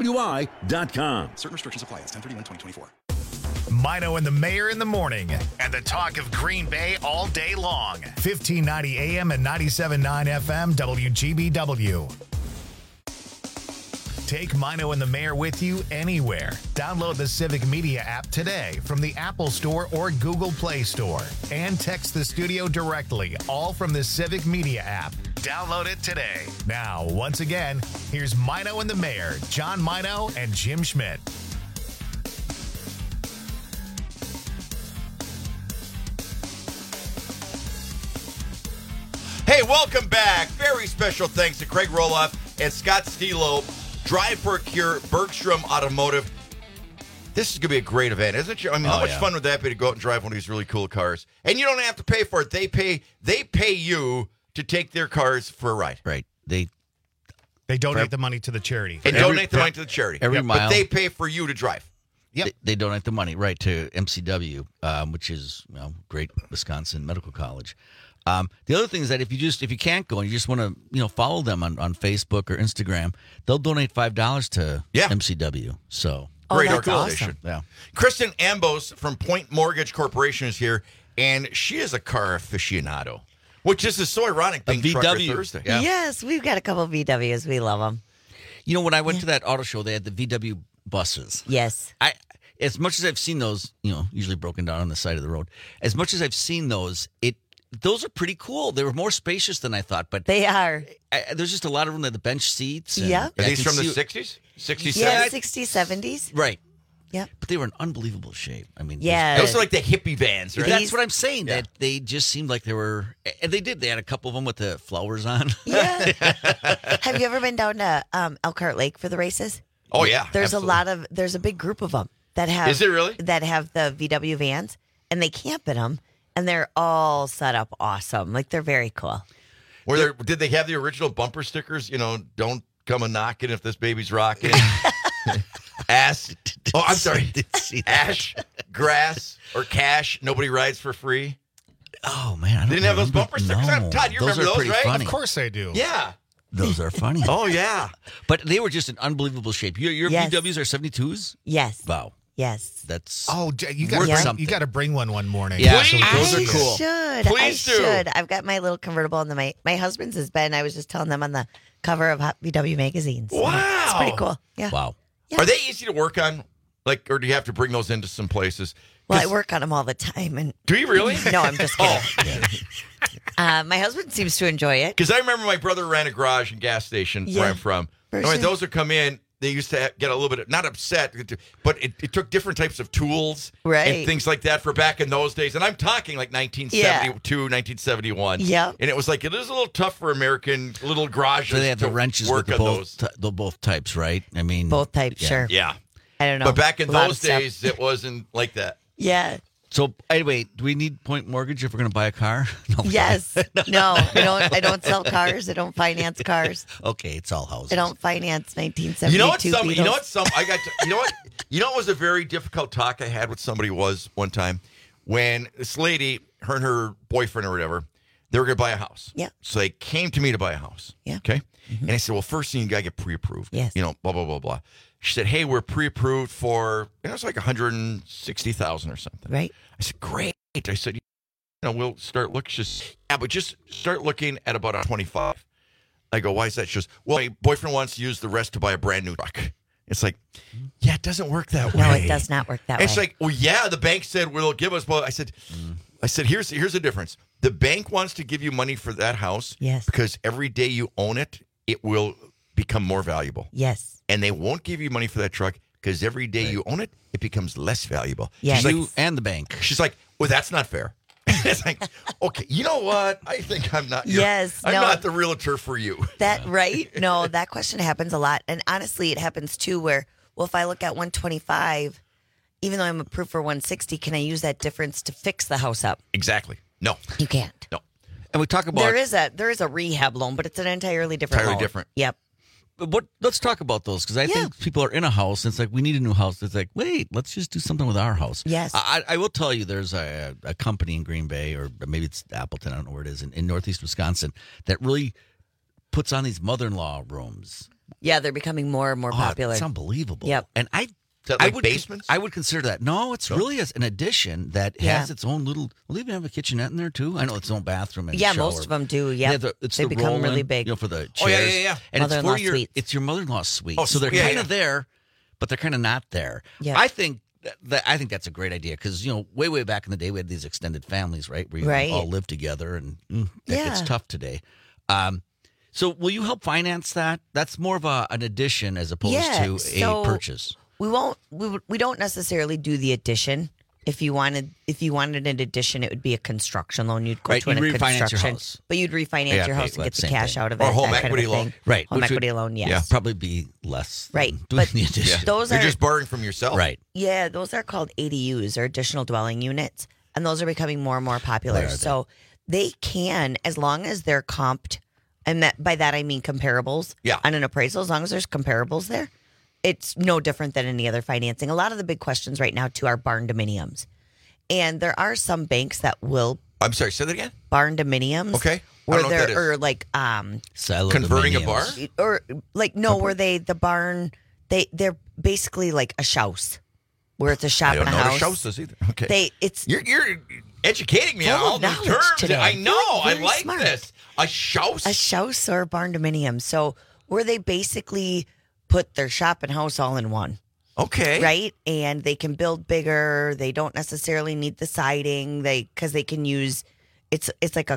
PellaWI.com. Certain restrictions apply. It's 10/31/2024. Mino and the Mayor in the morning, and the talk of Green Bay all day long. 1590 AM and 97.9 FM WGBW. Take Mino and the Mayor with you anywhere. Download the Civic Media app today from the Apple Store or Google Play Store. And text the studio directly, all from the Civic Media app. Download it today. Now, once again, here's Mino and the Mayor, John Mino and Jim Schmidt. Hey, welcome back. Very special thanks to Craig Roloff and Scott Stilo, Drive for a Cure, Bergstrom Automotive. This is going to be a great event, isn't it? I mean, how much fun would that be to go out and drive one of these really cool cars? And you don't have to pay for it. They pay you to take their cars for a ride. Right. They donate the money to the charity. And donate the money to the charity. Every mile. But they pay for you to drive. Yep. They donate the money, right, to MCW, which is great Wisconsin Medical College. The other thing is that if you can't go and you just want to follow them on Facebook or Instagram, they'll donate $5 to MCW. So great organization. Awesome. Yeah. Kristen Ambos from Point Mortgage Corporation is here, and she is a car aficionado, which is so ironic being Trucker Thursday. Yeah. Yes, we've got a couple of VWs. We love them. When I went to that auto show, they had the VW buses. Yes. As much as I've seen those, usually broken down on the side of the road, as much as I've seen those, those are pretty cool. They were more spacious than I thought, but they are. There's just a lot of room at the bench seats. Yeah. Are these from the 60s? 60s, yeah, 70s? 60s, 70s. Right. Yeah. But they were in unbelievable shape. I mean, those are like the hippie vans, right? That's what I'm saying. Yeah. That they just seemed like they were, and they did. They had a couple of them with the flowers on. Yeah. Have you ever been down to Elkhart Lake for the races? Oh yeah. There's absolutely. there's a big group of them that have. Is it really? That have the VW vans, and they camp in them. And they're all set up awesome. Like, they're very cool. Did they have the original bumper stickers? Don't come a knocking if this baby's rocking. Ass. Oh, I'm sorry. Ash, grass, or cash. Nobody rides for free. Oh, man. They didn't have those bumper stickers? No. Todd, you remember those, right? Funny. Of course I do. Yeah. Those are funny. Oh, yeah. But they were just in unbelievable shape. Your VWs are 72s? Yes. Wow. Yes. That's you got to bring one morning. Yeah, please. Those are cool. I should. I've got my little convertible, and my husband's has been. I was just telling them on the cover of Hot VW magazines. Wow, it's pretty cool. Yeah. Wow. Yeah. Are they easy to work on? Or do you have to bring those into some places? Well, I work on them all the time. And do you really? No, I'm just kidding. My husband seems to enjoy it. Because I remember my brother ran a garage and gas station where I'm from. When those would come in, they used to get a little bit, not upset, but it took different types of tools and things like that for back in those days. And I'm talking like 1972, 1971. Yeah. And it was like, it is a little tough for American little garages so they have the wrenches work with on both types, right? I mean, both types, sure. Yeah. I don't know. But back in those days, it wasn't like that. Yeah. So anyway, do we need Point Mortgage if we're going to buy a car? No. Yes. No, I don't sell cars. I don't finance cars. Okay, it's all houses. I don't finance 1972. You know what was a very difficult talk I had with somebody was one time when this lady, her and her boyfriend or whatever, they were going to buy a house. Yeah. So they came to me to buy a house. Yeah. Okay. Mm-hmm. And I said, well, first thing you got to get pre-approved. Yes. Blah, blah, blah, blah. She said, hey, we're pre-approved for, it was like $160,000 or something. Right. I said, great. I said, we'll start looking. But just start looking at about 25. I go, why is that? She goes, well, my boyfriend wants to use the rest to buy a brand new truck. It's like, yeah, it doesn't work that way. No, it does not work that way. It's like, well, yeah, the bank said, well, they'll give us. Well, I said, here's the difference. The bank wants to give you money for that house. Yes. Because every day you own it, it will become more valuable. Yes. And they won't give you money for that truck because every day you own it, it becomes less valuable. Yes. You and the bank. She's like, well, that's not fair. It's like, okay, you know what? I think I'm not. I'm not the realtor for you. That right? No, that question happens a lot, and honestly, it happens too. Where if I look at 125, even though I'm approved for 160, can I use that difference to fix the house up? Exactly. No, you can't. No. And we talk about there is a rehab loan, but it's an entirely different loan. different. Yep. But let's talk about those because I think people are in a house and it's like we need a new house. It's like wait, let's just do something with our house. Yes, I will tell you. There's a company in Green Bay or maybe it's Appleton. I don't know where it is in Northeast Wisconsin that really puts on these mother-in-law rooms. Yeah, they're becoming more and more popular. It's unbelievable. Yep. And basements? I would consider that. No, it's really an addition that has its own little. Will they even have a kitchenette in there too? I know it's its own bathroom and shower. Most of them do. Yeah, they become really big. For the chairs. Yeah. And mother-in-law it's it's your mother-in-law suite. Oh, so they're kind of there, but they're kind of not there. Yeah. I think that's a great idea because way back in the day we had these extended families, right? Where you all live together, and that gets tough today. So will you help finance that? That's more of an addition as opposed to a purchase. We don't necessarily do the addition. If you wanted an addition, it would be a construction loan. You'd go to you'd refinance construction, your house. But you'd refinance your house and get the cash out of it. Or home that equity kind of loan. thing. Right. Home Which equity would- loan, yes. Yeah, probably be less. Right. Doing But the addition. those You're are just borrowing from yourself. Right. Yeah, those are called ADUs or additional dwelling units, and those are becoming more and more popular. So they can, as long as they're comped, and by that I mean comparables on an appraisal, as long as there's comparables there, it's no different than any other financing. A lot of the big questions right now, too, are barn dominiums. And there are some banks that will. I'm sorry, say that again? Barn dominiums. Okay. I Where don't know what that they're, is. or like Silo Converting a dominiums. bar? or like no, where the barn they're basically like a house, where it's a shop I don't and a know house. what a house is either. Okay. You're educating me on full all of the knowledge terms. today. I know. I Very like smart. this. A house? A house or a barn dominium. So where they basically put their shop and house all in one. Okay. Right? And they can build bigger. They don't necessarily need the siding. Because they can use it's like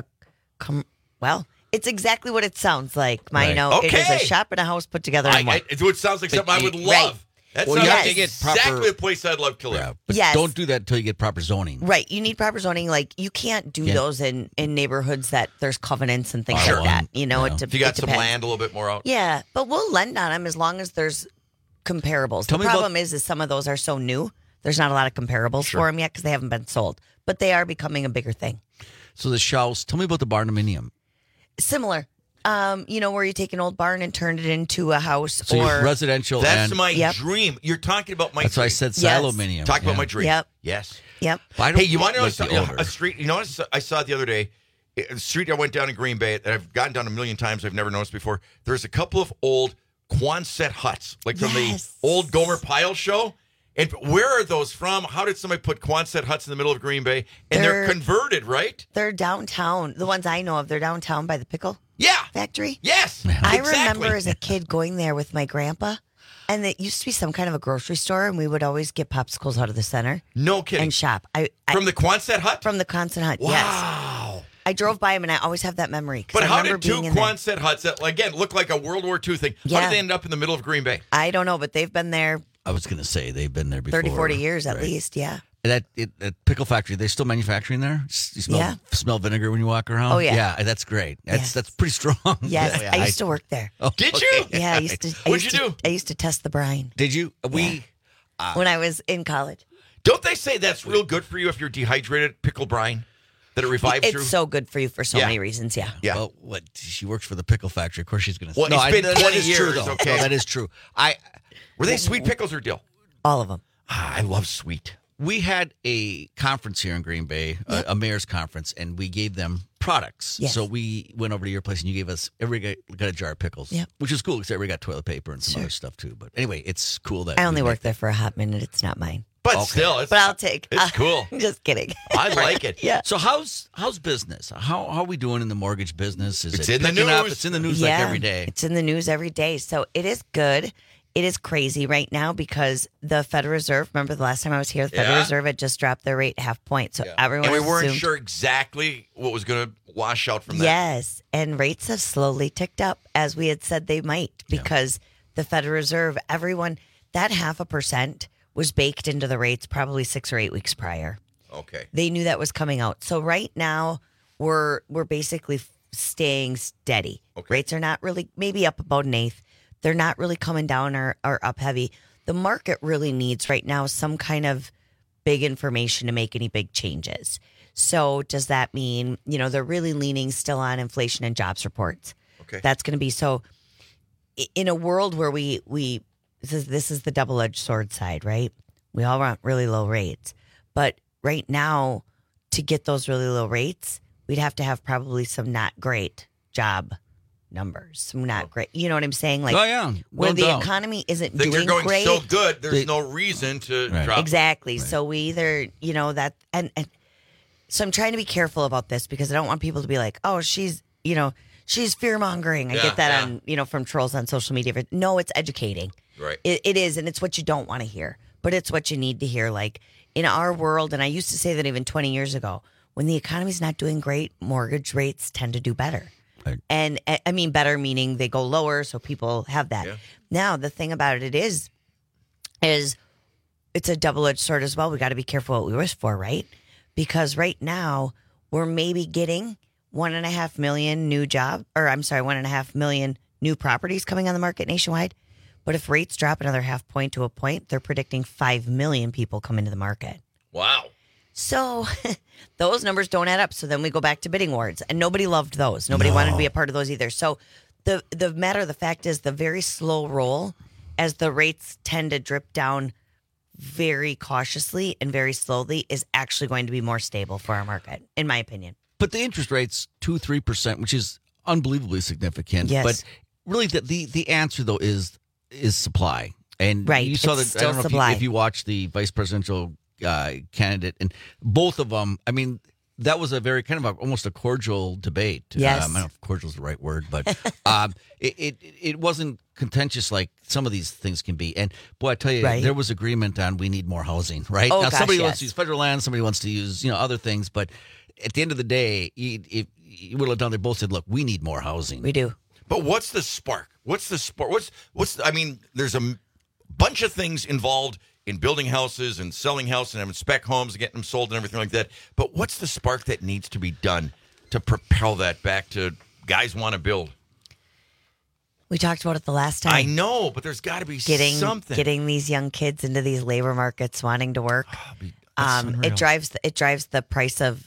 it's exactly what it sounds like. Mino. Right. It is a Okay. shop and a house put together in one. It sounds like something I would love. Right. That Well, sounds you have like to get exactly proper- the place I'd love to live. Yeah, but Yes. don't do that until you get proper zoning. Right. You need proper zoning. Like you can't do Yeah. those in neighborhoods that there's covenants and things R1, like that. You know, yeah. If you got it some depends. land a little bit more out. Yeah, but we'll lend on them as long as there's comparables. Tell The me about- problem is some of those are so new. There's not a lot of comparables for them yet because they haven't been sold. But they are becoming a bigger thing. So the house. Tell me about the barn dominium. Similar. Where you take an old barn and turn it into a house So or you're residential. That's and, my Yep. dream. You're talking about my That's why I dream. said Yes. silominium. Talk about Yeah. my dream. Yep. Yes. Yep. But I don't Hey, you want to know like the something? odor. A street. You know what I saw the other day? A street I went down in Green Bay that I've gotten down a million times. I've never noticed before. There's a couple of old Quonset huts, like from Yes. the old Gomer Pyle show. And where are those from? How did somebody put Quonset huts in the middle of Green Bay? And they're They're- converted, right? They're downtown. The ones I know of, they're downtown by the pickle Yeah. factory. Yes. I exactly. remember as a kid going there with my grandpa, and it used to be some kind of a grocery store, and we would always get popsicles out of the center No kidding. and shop. From the Quonset hut? From the Quonset hut, Wow. yes. I drove by them, and I always have that memory. 'cause But I how remember did two being in there. Quonset huts that, again, look like a World War II thing, how Yeah. did they end up in the middle of Green Bay? I don't know, but they've been there I was going to say they've been there before. 30, 40 years at right? least, yeah. That pickle factory, they still manufacturing there? You smell vinegar when you walk around? Oh, yeah. Yeah, that's great. That's pretty strong. Yes, Yeah, I used to work there. Oh, Did okay. you? Yeah, I used to. What'd you do? I used to test the brine Did you? We when I was in college. Don't they say that's real good for you if you're dehydrated, pickle brine, that it revives It's you? so good for you for so Yeah. many reasons. Yeah. Yeah. Well, what she works for the pickle factory. Of course, she's going to. Well, no, it's been that 20 is true years, though. okay. No, that is true. Were they sweet pickles or dill? All of them. I love sweet. We had a conference here in Green Bay, a mayor's conference, and we gave them products. Yes. So we went over to your place, and you gave us everybody got a got a jar of pickles, Yep. which is cool because everybody got toilet paper and some other stuff too. But anyway, it's cool that I only we worked there for a hot minute. It's not mine. But Okay. still, it's, But I'll take. it's cool. Just kidding. I like it. Yeah. So how's business? How are we doing in the mortgage business? Is It's it in the picking up? news. It's in the news like every day. It's in the news every day. So it is good. It is crazy right now because the Federal Reserve, remember the last time I was here, the Federal Yeah. Reserve had just dropped their rate 0.5 point. So everyone And we weren't assumed, sure exactly what was going to wash out from that. Yes. And rates have slowly ticked up as we had said they might because the Federal Reserve, everyone, that 0.5% was baked into the rates probably 6 or 8 weeks prior. Okay. They knew that was coming out. So right now we're basically staying steady. Okay. Rates are not really maybe up about an eighth. They're not really coming down or up heavy. The market really needs right now some kind of big information to make any big changes. So does that mean, they're really leaning still on inflation and jobs reports? Okay. That's going to be so in a world where we this is the double-edged sword side, right? We all want really low rates. But right now, to get those really low rates, we'd have to have probably some not great job numbers. Some not great. You know what I'm saying? Like, Oh, yeah. where No the doubt. economy isn't Things doing are going great. so good, there's no reason to drop. Exactly. So we either, that, and so I'm trying to be careful about this because I don't want people to be like, oh, she's fear mongering. I get that on, from trolls on social media. But no, it's educating. Right. It is. And it's what you don't want to hear, but it's what you need to hear. Like in our world, and I used to say that even 20 years ago, when the economy's not doing great, mortgage rates tend to do better. Right. And I mean, better meaning they go lower, so people have that. Yeah. Now, the thing about it is it's a double-edged sword as well. We got to be careful what we wish for, right? Because right now we're maybe getting 1.5 million new 1.5 million new properties coming on the market nationwide. But if rates drop another 0.5 point to a point, they're predicting 5 million people come into the market. Wow. So those numbers don't add up. So then we go back to bidding wars, and nobody loved those. Nobody wanted to be a part of those either. So the matter of the fact is the very slow roll as the rates tend to drip down very cautiously and very slowly is actually going to be more stable for our market, in my opinion. But the interest rate's 2-3%, which is unbelievably significant. Yes. But really, the answer though is supply. And right. You saw it's that. Still I don't know if you watched the vice presidential candidate, and both of them. I mean, that was a very kind of almost a cordial debate. Yes. I don't know if cordial is the right word, but it wasn't contentious like some of these things can be. And boy, I tell you, there was agreement on we need more housing. Right Oh, now, gosh, somebody yes. wants to use federal land, somebody wants to use other things, but at the end of the day, if you would have done, they both said, "Look, we need more housing." We do. But what's the spark? What's the spark? I mean, there's a bunch of things involved in building houses and selling houses and having spec homes and getting them sold and everything like that. But what's the spark that needs to be done to propel that back to guys want to build? We talked about it the last time. I know, but there's got to be something. Getting these young kids into these labor markets wanting to work. It drives the price of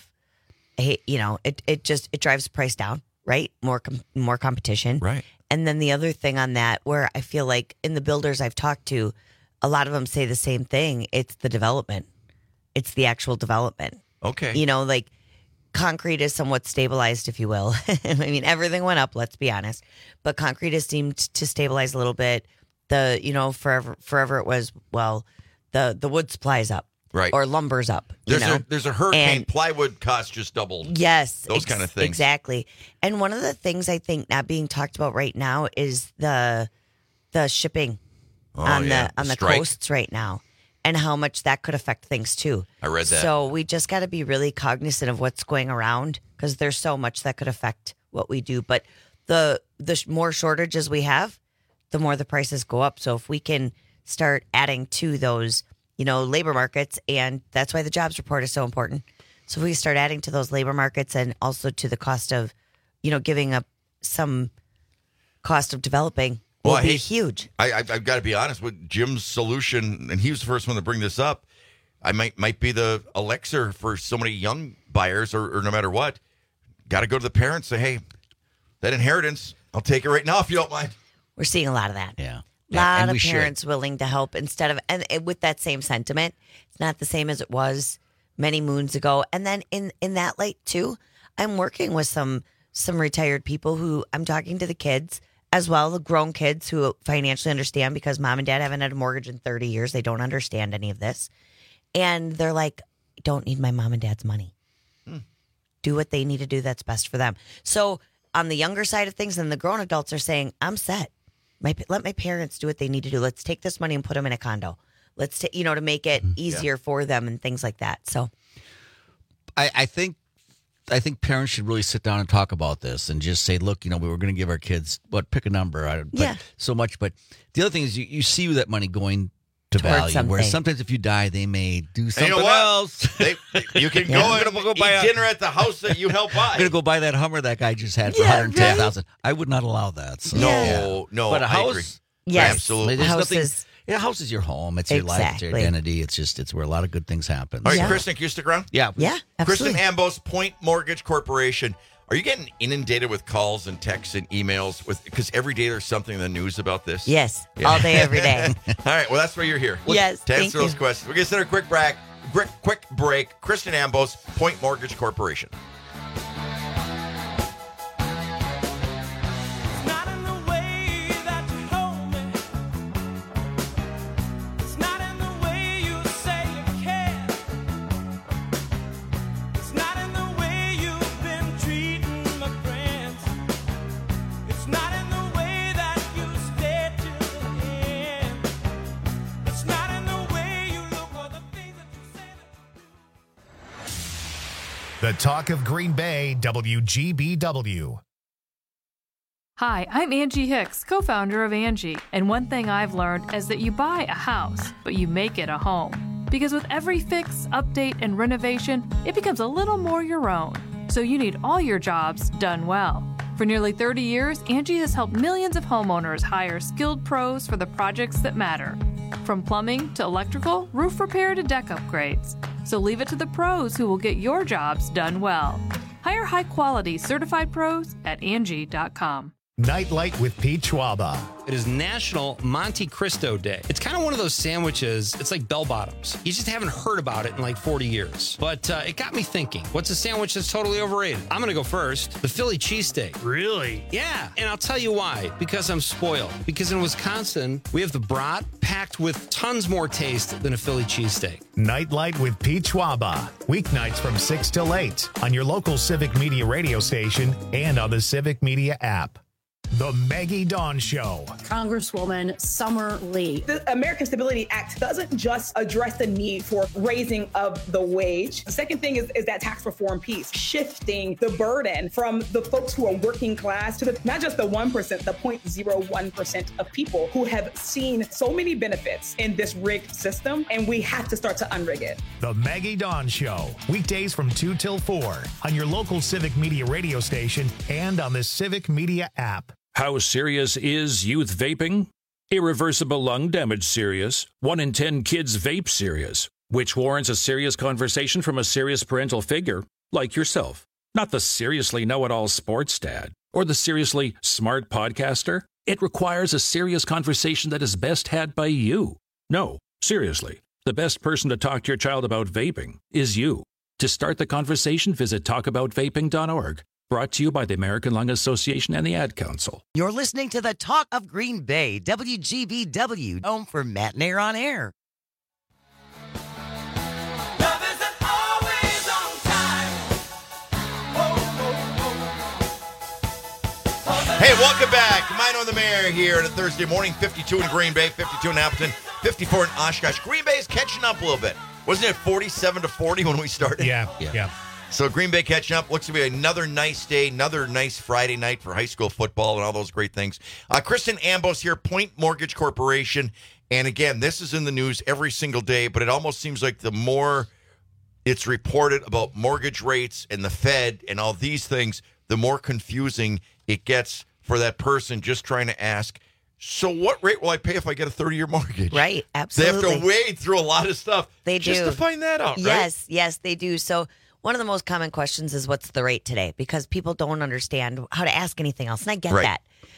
it drives the price down, right? More competition. Right. And then the other thing on that, where I feel like in the builders I've talked to, a lot of them say the same thing. It's the development. It's the actual development. Okay. Like concrete is somewhat stabilized, if you will. I mean, everything went up, let's be honest. But concrete has seemed to stabilize a little bit. Forever it was, the wood supply's up. Right. Or lumber's up. There's a hurricane. Plywood cost just doubled. Yes. Those kind of things. Exactly. And one of the things I think not being talked about right now is the shipping on the coasts right now and how much that could affect things too. I read that. So we just got to be really cognizant of what's going around because there's so much that could affect what we do. But the more shortages we have, the more the prices go up. So if we can start adding to those labor markets, and that's why the jobs report is so important. So if we start adding to those labor markets and also to the cost of, giving up some cost of developing will be huge. I've got to be honest with Jim's solution, and he was the first one to bring this up. I might be the elixir for so many young buyers or no matter what. Got to go to the parents and say, hey, that inheritance, I'll take it right now if you don't mind. We're seeing a lot of that. Yeah. A lot of parents willing to help instead of, and with that same sentiment, it's not the same as it was many moons ago. And then in that light too, I'm working with some retired people who I'm talking to the kids as well, the grown kids who financially understand because mom and dad haven't had a mortgage in 30 years. They don't understand any of this. And they're like, I don't need my mom and dad's money. Do what they need to do that's best for them. So on the younger side of things, then the grown adults are saying, I'm set. Let my parents do what they need to do. Let's take this money and put them in a condo. Let's to make it easier for them and things like that. So, I think parents should really sit down and talk about this and just say, look, we were going to give our kids pick a number. So much. But the other thing is you see that money going to towards value. Something. Where sometimes if you die, they may do something you know what? else. You can go and eat dinner at the house that you helped buy. I'm going to go buy that Hummer that guy just had for $110,000. Right? I would not allow that. So. No. But a house, I agree. Yes, absolutely. There's nothing. A house is your home. It's your life. It's your identity. It's where a lot of good things happen. All right, Kristen, can you stick around? Yeah. Yeah, absolutely. Kristen Ambos, Point Mortgage Corporation. Are you getting inundated with calls and texts and emails because every day there's something in the news about this? Yes, all day, every day. All right, well, that's why you're here. Yes, to answer those questions. We're going to send a quick break. Kristen Ambos, Point Mortgage Corporation. The talk of Green Bay, WGBW. Hi, I'm Angie Hicks, co-founder of Angie, and one thing I've learned is that you buy a house, but you make it a home. Because with every fix, update, and renovation, it becomes a little more your own. So you need all your jobs done well. For nearly 30 years, Angie has helped millions of homeowners hire skilled pros for the projects that matter. From plumbing to electrical, roof repair to deck upgrades. So leave it to the pros who will get your jobs done well. Hire high-quality certified pros at Angie.com. Nightlight with Pete Schwaba. It is National Monte Cristo Day. It's kind of one of those sandwiches, it's like bell bottoms. You just haven't heard about it in like 40 years. But it got me thinking, what's a sandwich that's totally overrated? I'm going to go first. The Philly cheesesteak. Really? Yeah, and I'll tell you why. Because I'm spoiled. Because in Wisconsin, we have the brat packed with tons more taste than a Philly cheesesteak. Nightlight with Pete Schwaba. Weeknights from 6 till 8 on your local Civic Media radio station and on the Civic Media app. The Maggie Dawn Show. Congresswoman Summer Lee. The American Stability Act doesn't just address the need for raising of the wage. The second thing is that tax reform piece, shifting the burden from the folks who are working class to not just the 1%, the 0.01% of people who have seen so many benefits in this rigged system, and we have to start to unrig it. The Maggie Dawn Show. Weekdays from 2 till 4 on your local Civic Media radio station and on the Civic Media app. How serious is youth vaping? Irreversible lung damage serious. 1 in 10 kids vape serious, which warrants a serious conversation from a serious parental figure like yourself. Not the seriously know-it-all sports dad or the seriously smart podcaster. It requires a serious conversation that is best had by you. No, seriously, the best person to talk to your child about vaping is you. To start the conversation, visit talkaboutvaping.org. Brought to you by the American Lung Association and the Ad Council. You're listening to the Talk of Green Bay, WGBW, home for Matinee on Air. Hey, welcome back. Mino the Mayor here on a Thursday morning. 52 in Green Bay, 52 in Appleton, 54 in Oshkosh. Green Bay's catching up a little bit. Wasn't it 47-40 when we started? Yeah. So Green Bay catching up. Looks to be another nice day, another nice Friday night for high school football and all those great things. Kristen Ambos here, Point Mortgage Corporation. And again, this is in the news every single day, but it almost seems like the more it's reported about mortgage rates and the Fed and all these things, the more confusing it gets for that person just trying to ask, so what rate will I pay if I get a 30-year mortgage? Right, absolutely. They have to wade through a lot of stuff just to find that out, right? Yes, they do. So one of the most common questions is, what's the rate today? Because people don't understand how to ask anything else, and I get that.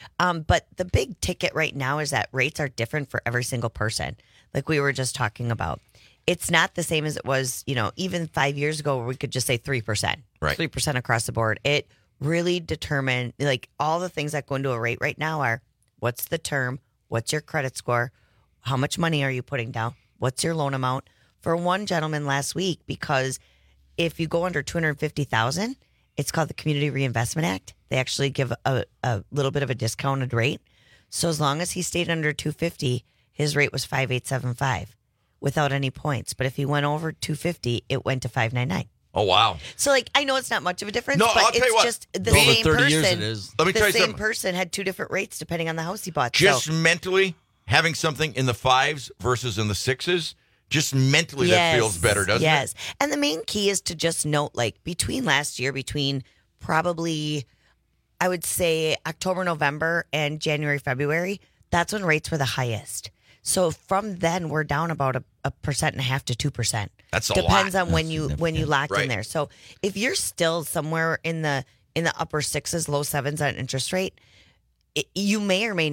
But the big ticket right now is that rates are different for every single person, like we were just talking about. It's not the same as it was, even 5 years ago where we could just say 3%. Right. 3% across the board. It really determined, like all the things that go into a rate right now are, what's the term? What's your credit score? How much money are you putting down? What's your loan amount? For one gentleman last week, because if you go under $250,000, it's called the Community Reinvestment Act. They actually give a little bit of a discounted rate. So as long as he stayed under $250,000, his rate was $5,875 without any points. But if he went over $250,000, it went to $599. Oh, wow. So, I know it's not much of a difference, No, but I'll tell it's you what. just the Over same 30 person. years it is. Let me tell you the same something. person had two different rates depending on the house he bought. Just mentally, having something in the 5s versus in the 6s, just mentally that feels better, doesn't it? Yes. And the main key is to just note, between last year, between probably, I would say, October, November, and January, February, that's when rates were the highest. So from then, we're down about 1.5% to 2%. That's a Depends lot. on when you locked in Right. there. So if you're still somewhere in the upper 6s, low 7s on interest rate, it may or may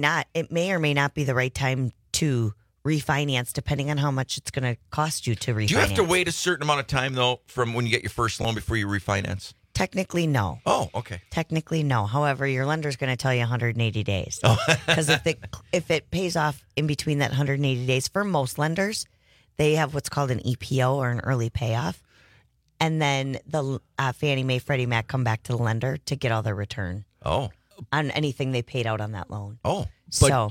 not be the right time to refinance, depending on how much it's going to cost you to refinance. Do you have to wait a certain amount of time, though, from when you get your first loan before you refinance? Technically, no. Oh, okay. Technically, no. However, your lender's going to tell you 180 days. Because if it pays off in between that 180 days, for most lenders, they have what's called an EPO, or an early payoff. And then the Fannie Mae, Freddie Mac come back to the lender to get all their return. Oh. On anything they paid out on that loan. Oh. But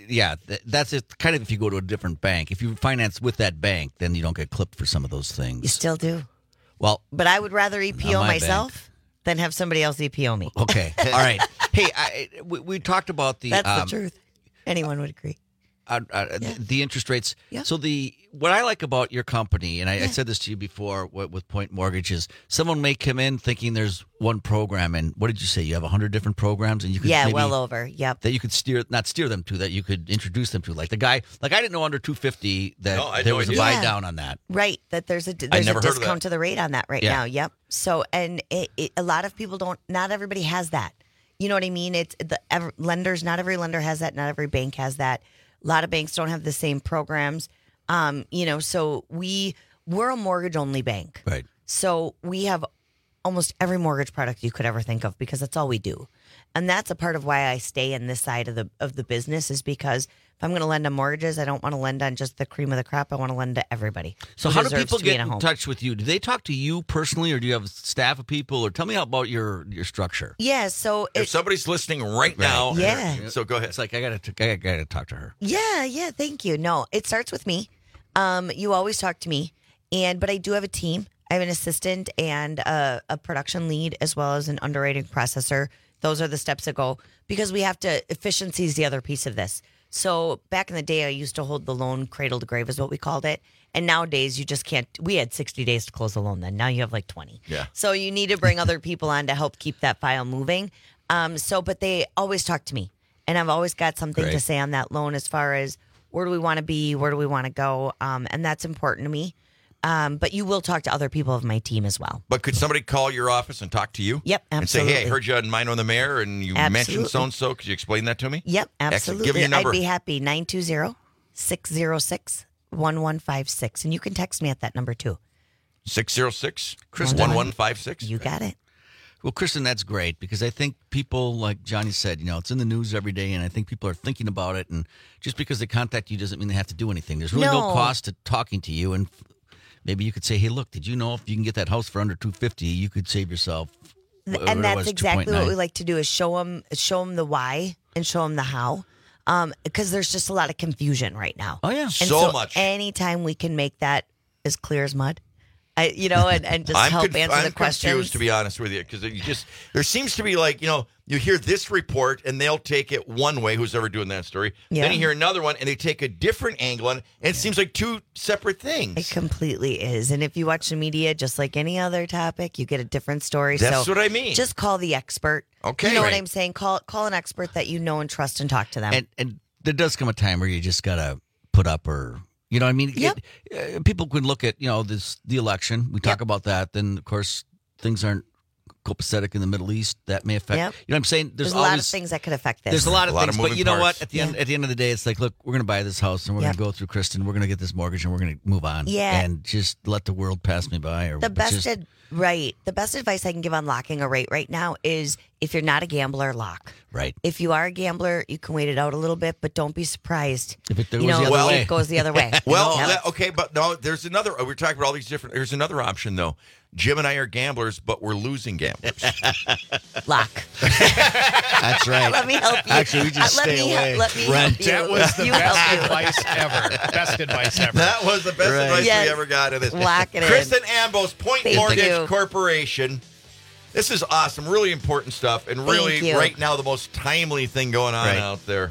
that's it. Kind of if you go to a different bank. If you finance with that bank, then you don't get clipped for some of those things. You still do. Well, but I would rather EPO my myself than have somebody else EPO me. Okay. All right. Hey, we talked about the... That's the truth. Anyone would agree. The interest rates. Yeah. So what I like about your company, and I said this to you before with Point Mortgage, is someone may come in thinking there's one program, and what did you say? You have 100 different programs, and you could well over. Yep. That you could not steer them to, that you could introduce them to. Like the guy, I didn't know under 250 that there was a buy down on that. Right. That there's a discount to the rate on that now. Yep. So and a lot of people not everybody has that. You know what I mean? It's lenders. Not every lender has that. Not every bank has that. A lot of banks don't have the same programs. So we're a mortgage-only bank. Right. So we have almost every mortgage product you could ever think of because that's all we do. And that's a part of why I stay in this side of the business is because if I'm going to lend on mortgages, I don't want to lend on just the cream of the crop. I want to lend to everybody. So how do people get in touch with you? Do they talk to you personally, or do you have a staff of people? Or tell me about your structure. Yeah, so... If somebody's listening right now... Yeah. So go ahead. It's like, I gotta talk to her. Yeah, thank you. No, it starts with me. You always talk to me. But I do have a team. I have an assistant and a production lead as well as an underwriting processor. Those are the steps that go because we have to... Efficiency is the other piece of this. So back in the day, I used to hold the loan cradle to grave is what we called it. And nowadays, you just can't. We had 60 days to close the loan then. Now you have like 20. Yeah. So you need to bring other people on to help keep that file moving. But they always talk to me. And I've always got something to say on that loan as far as where do we want to be? Where do we want to go? And that's important to me. But you will talk to other people of my team as well. But could somebody call your office and talk to you? Yep, absolutely. And say, hey, I heard you on Mine on the Mayor, and you mentioned so-and-so. Could you explain that to me? Yep, absolutely. Give me your number. I'd be happy. 920-606-1156. And you can text me at that number, too. 606-1156? You got it. Well, Kristen, that's great because I think people, like Johnny said, it's in the news every day, and I think people are thinking about it. And just because they contact you doesn't mean they have to do anything. There's really no cost to talking to you. And maybe you could say, hey, look, did you know if you can get that house for under $250, you could save yourself? And that's exactly what we like to do is show them the why and show them the how. Because there's just a lot of confusion right now. Oh, yeah. And so much. Anytime we can make that as clear as mud, and just help answer the questions. I'm confused, to be honest with you, because there seems to be you hear this report and they'll take it one way, who's ever doing that story. Yeah. Then you hear another one and they take a different angle on it, and it seems like two separate things. It completely is. And if you watch the media, just like any other topic, you get a different story. That's what I mean. Just call the expert. Okay. You know what I'm saying? Call an expert that you know and trust and talk to them. And there does come a time where you just got to put up or... You know what I mean? Yep. People can look at, the election. We talk about that. Then, of course, things aren't copacetic in the Middle East. That may affect. Yep. You know what I'm saying? There's a lot of things that could affect this. There's a lot of things. But you know parts. what? At the end of the day, it's like, look, we're going to buy this house and we're going to go through Kristen. We're going to get this mortgage and we're going to move on. Yeah. And just let the world pass me by. The best advice I can give on locking a rate right now is if you're not a gambler, lock. Right. If you are a gambler, you can wait it out a little bit, but don't be surprised. If it goes the other way. It goes the other way. Okay, but no, there's another. We're talking about all these different. There's another option though. Jim and I are gamblers, but we're losing gamblers. Lock. That's right. Let me help you. Actually, we just stay away. Let me help you. That was the best advice ever. Best advice ever. That was the best advice we ever got in this. Lock it in. Kristen Ambos, Point Mortgage you. Corporation. This is awesome. Really important stuff. And really, right now, the most timely thing going on out there.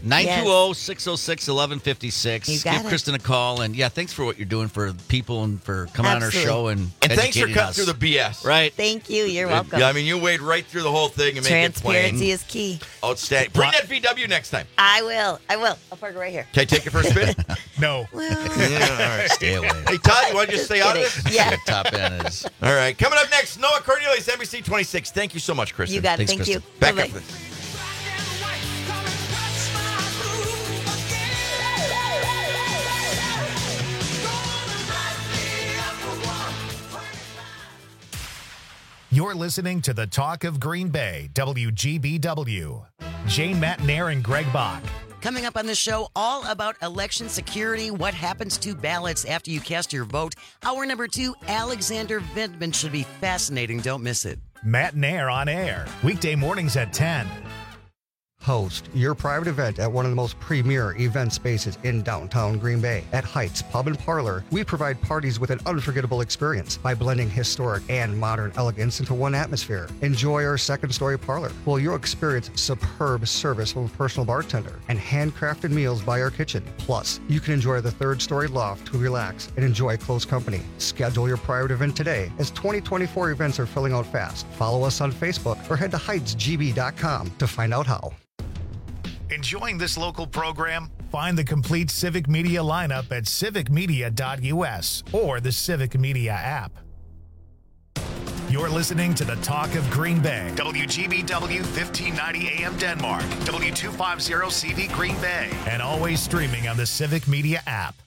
920-606-1156. Give Kristen a call. And, thanks for what you're doing for people and for coming on our show. And thanks for cutting through the BS. Right. Thank you. You're welcome. Yeah, I mean, you wade right through the whole thing and make it plain. Transparency is key. Outstanding. Bring that VW next time. I will. I'll park it right here. Can I take it for a spin? No. Well. Yeah, all right. Stay away. Hey, Todd, you want to just stay out of this? Yeah. Top end is. All right. Coming up next, Noah Cornelius, NBC 26. Thank you so much, Kristen. You got it. Thanks, Thank you. Back Bye-bye. after this. You're listening to the Talk of Green Bay, WGBW. Jane Matnair and Greg Bach. Coming up on the show, all about election security, what happens to ballots after you cast your vote. Hour number 2, Alexander Vindman should be fascinating. Don't miss it. Matt Nair on air, weekday mornings at 10. Host your private event at one of the most premier event spaces in downtown Green Bay. At Heights Pub and Parlor, we provide parties with an unforgettable experience by blending historic and modern elegance into one atmosphere. Enjoy our second-story parlor, where you'll experience superb service from a personal bartender and handcrafted meals by our kitchen. Plus, you can enjoy the third-story loft to relax and enjoy close company. Schedule your private event today, as 2024 events are filling out fast. Follow us on Facebook or head to heightsgb.com to find out how. Enjoying this local program? Find the complete Civic Media lineup at civicmedia.us or the Civic Media app. You're listening to the Talk of Green Bay. WGBW 1590 AM Denmark. W250 CV Green Bay. And always streaming on the Civic Media app.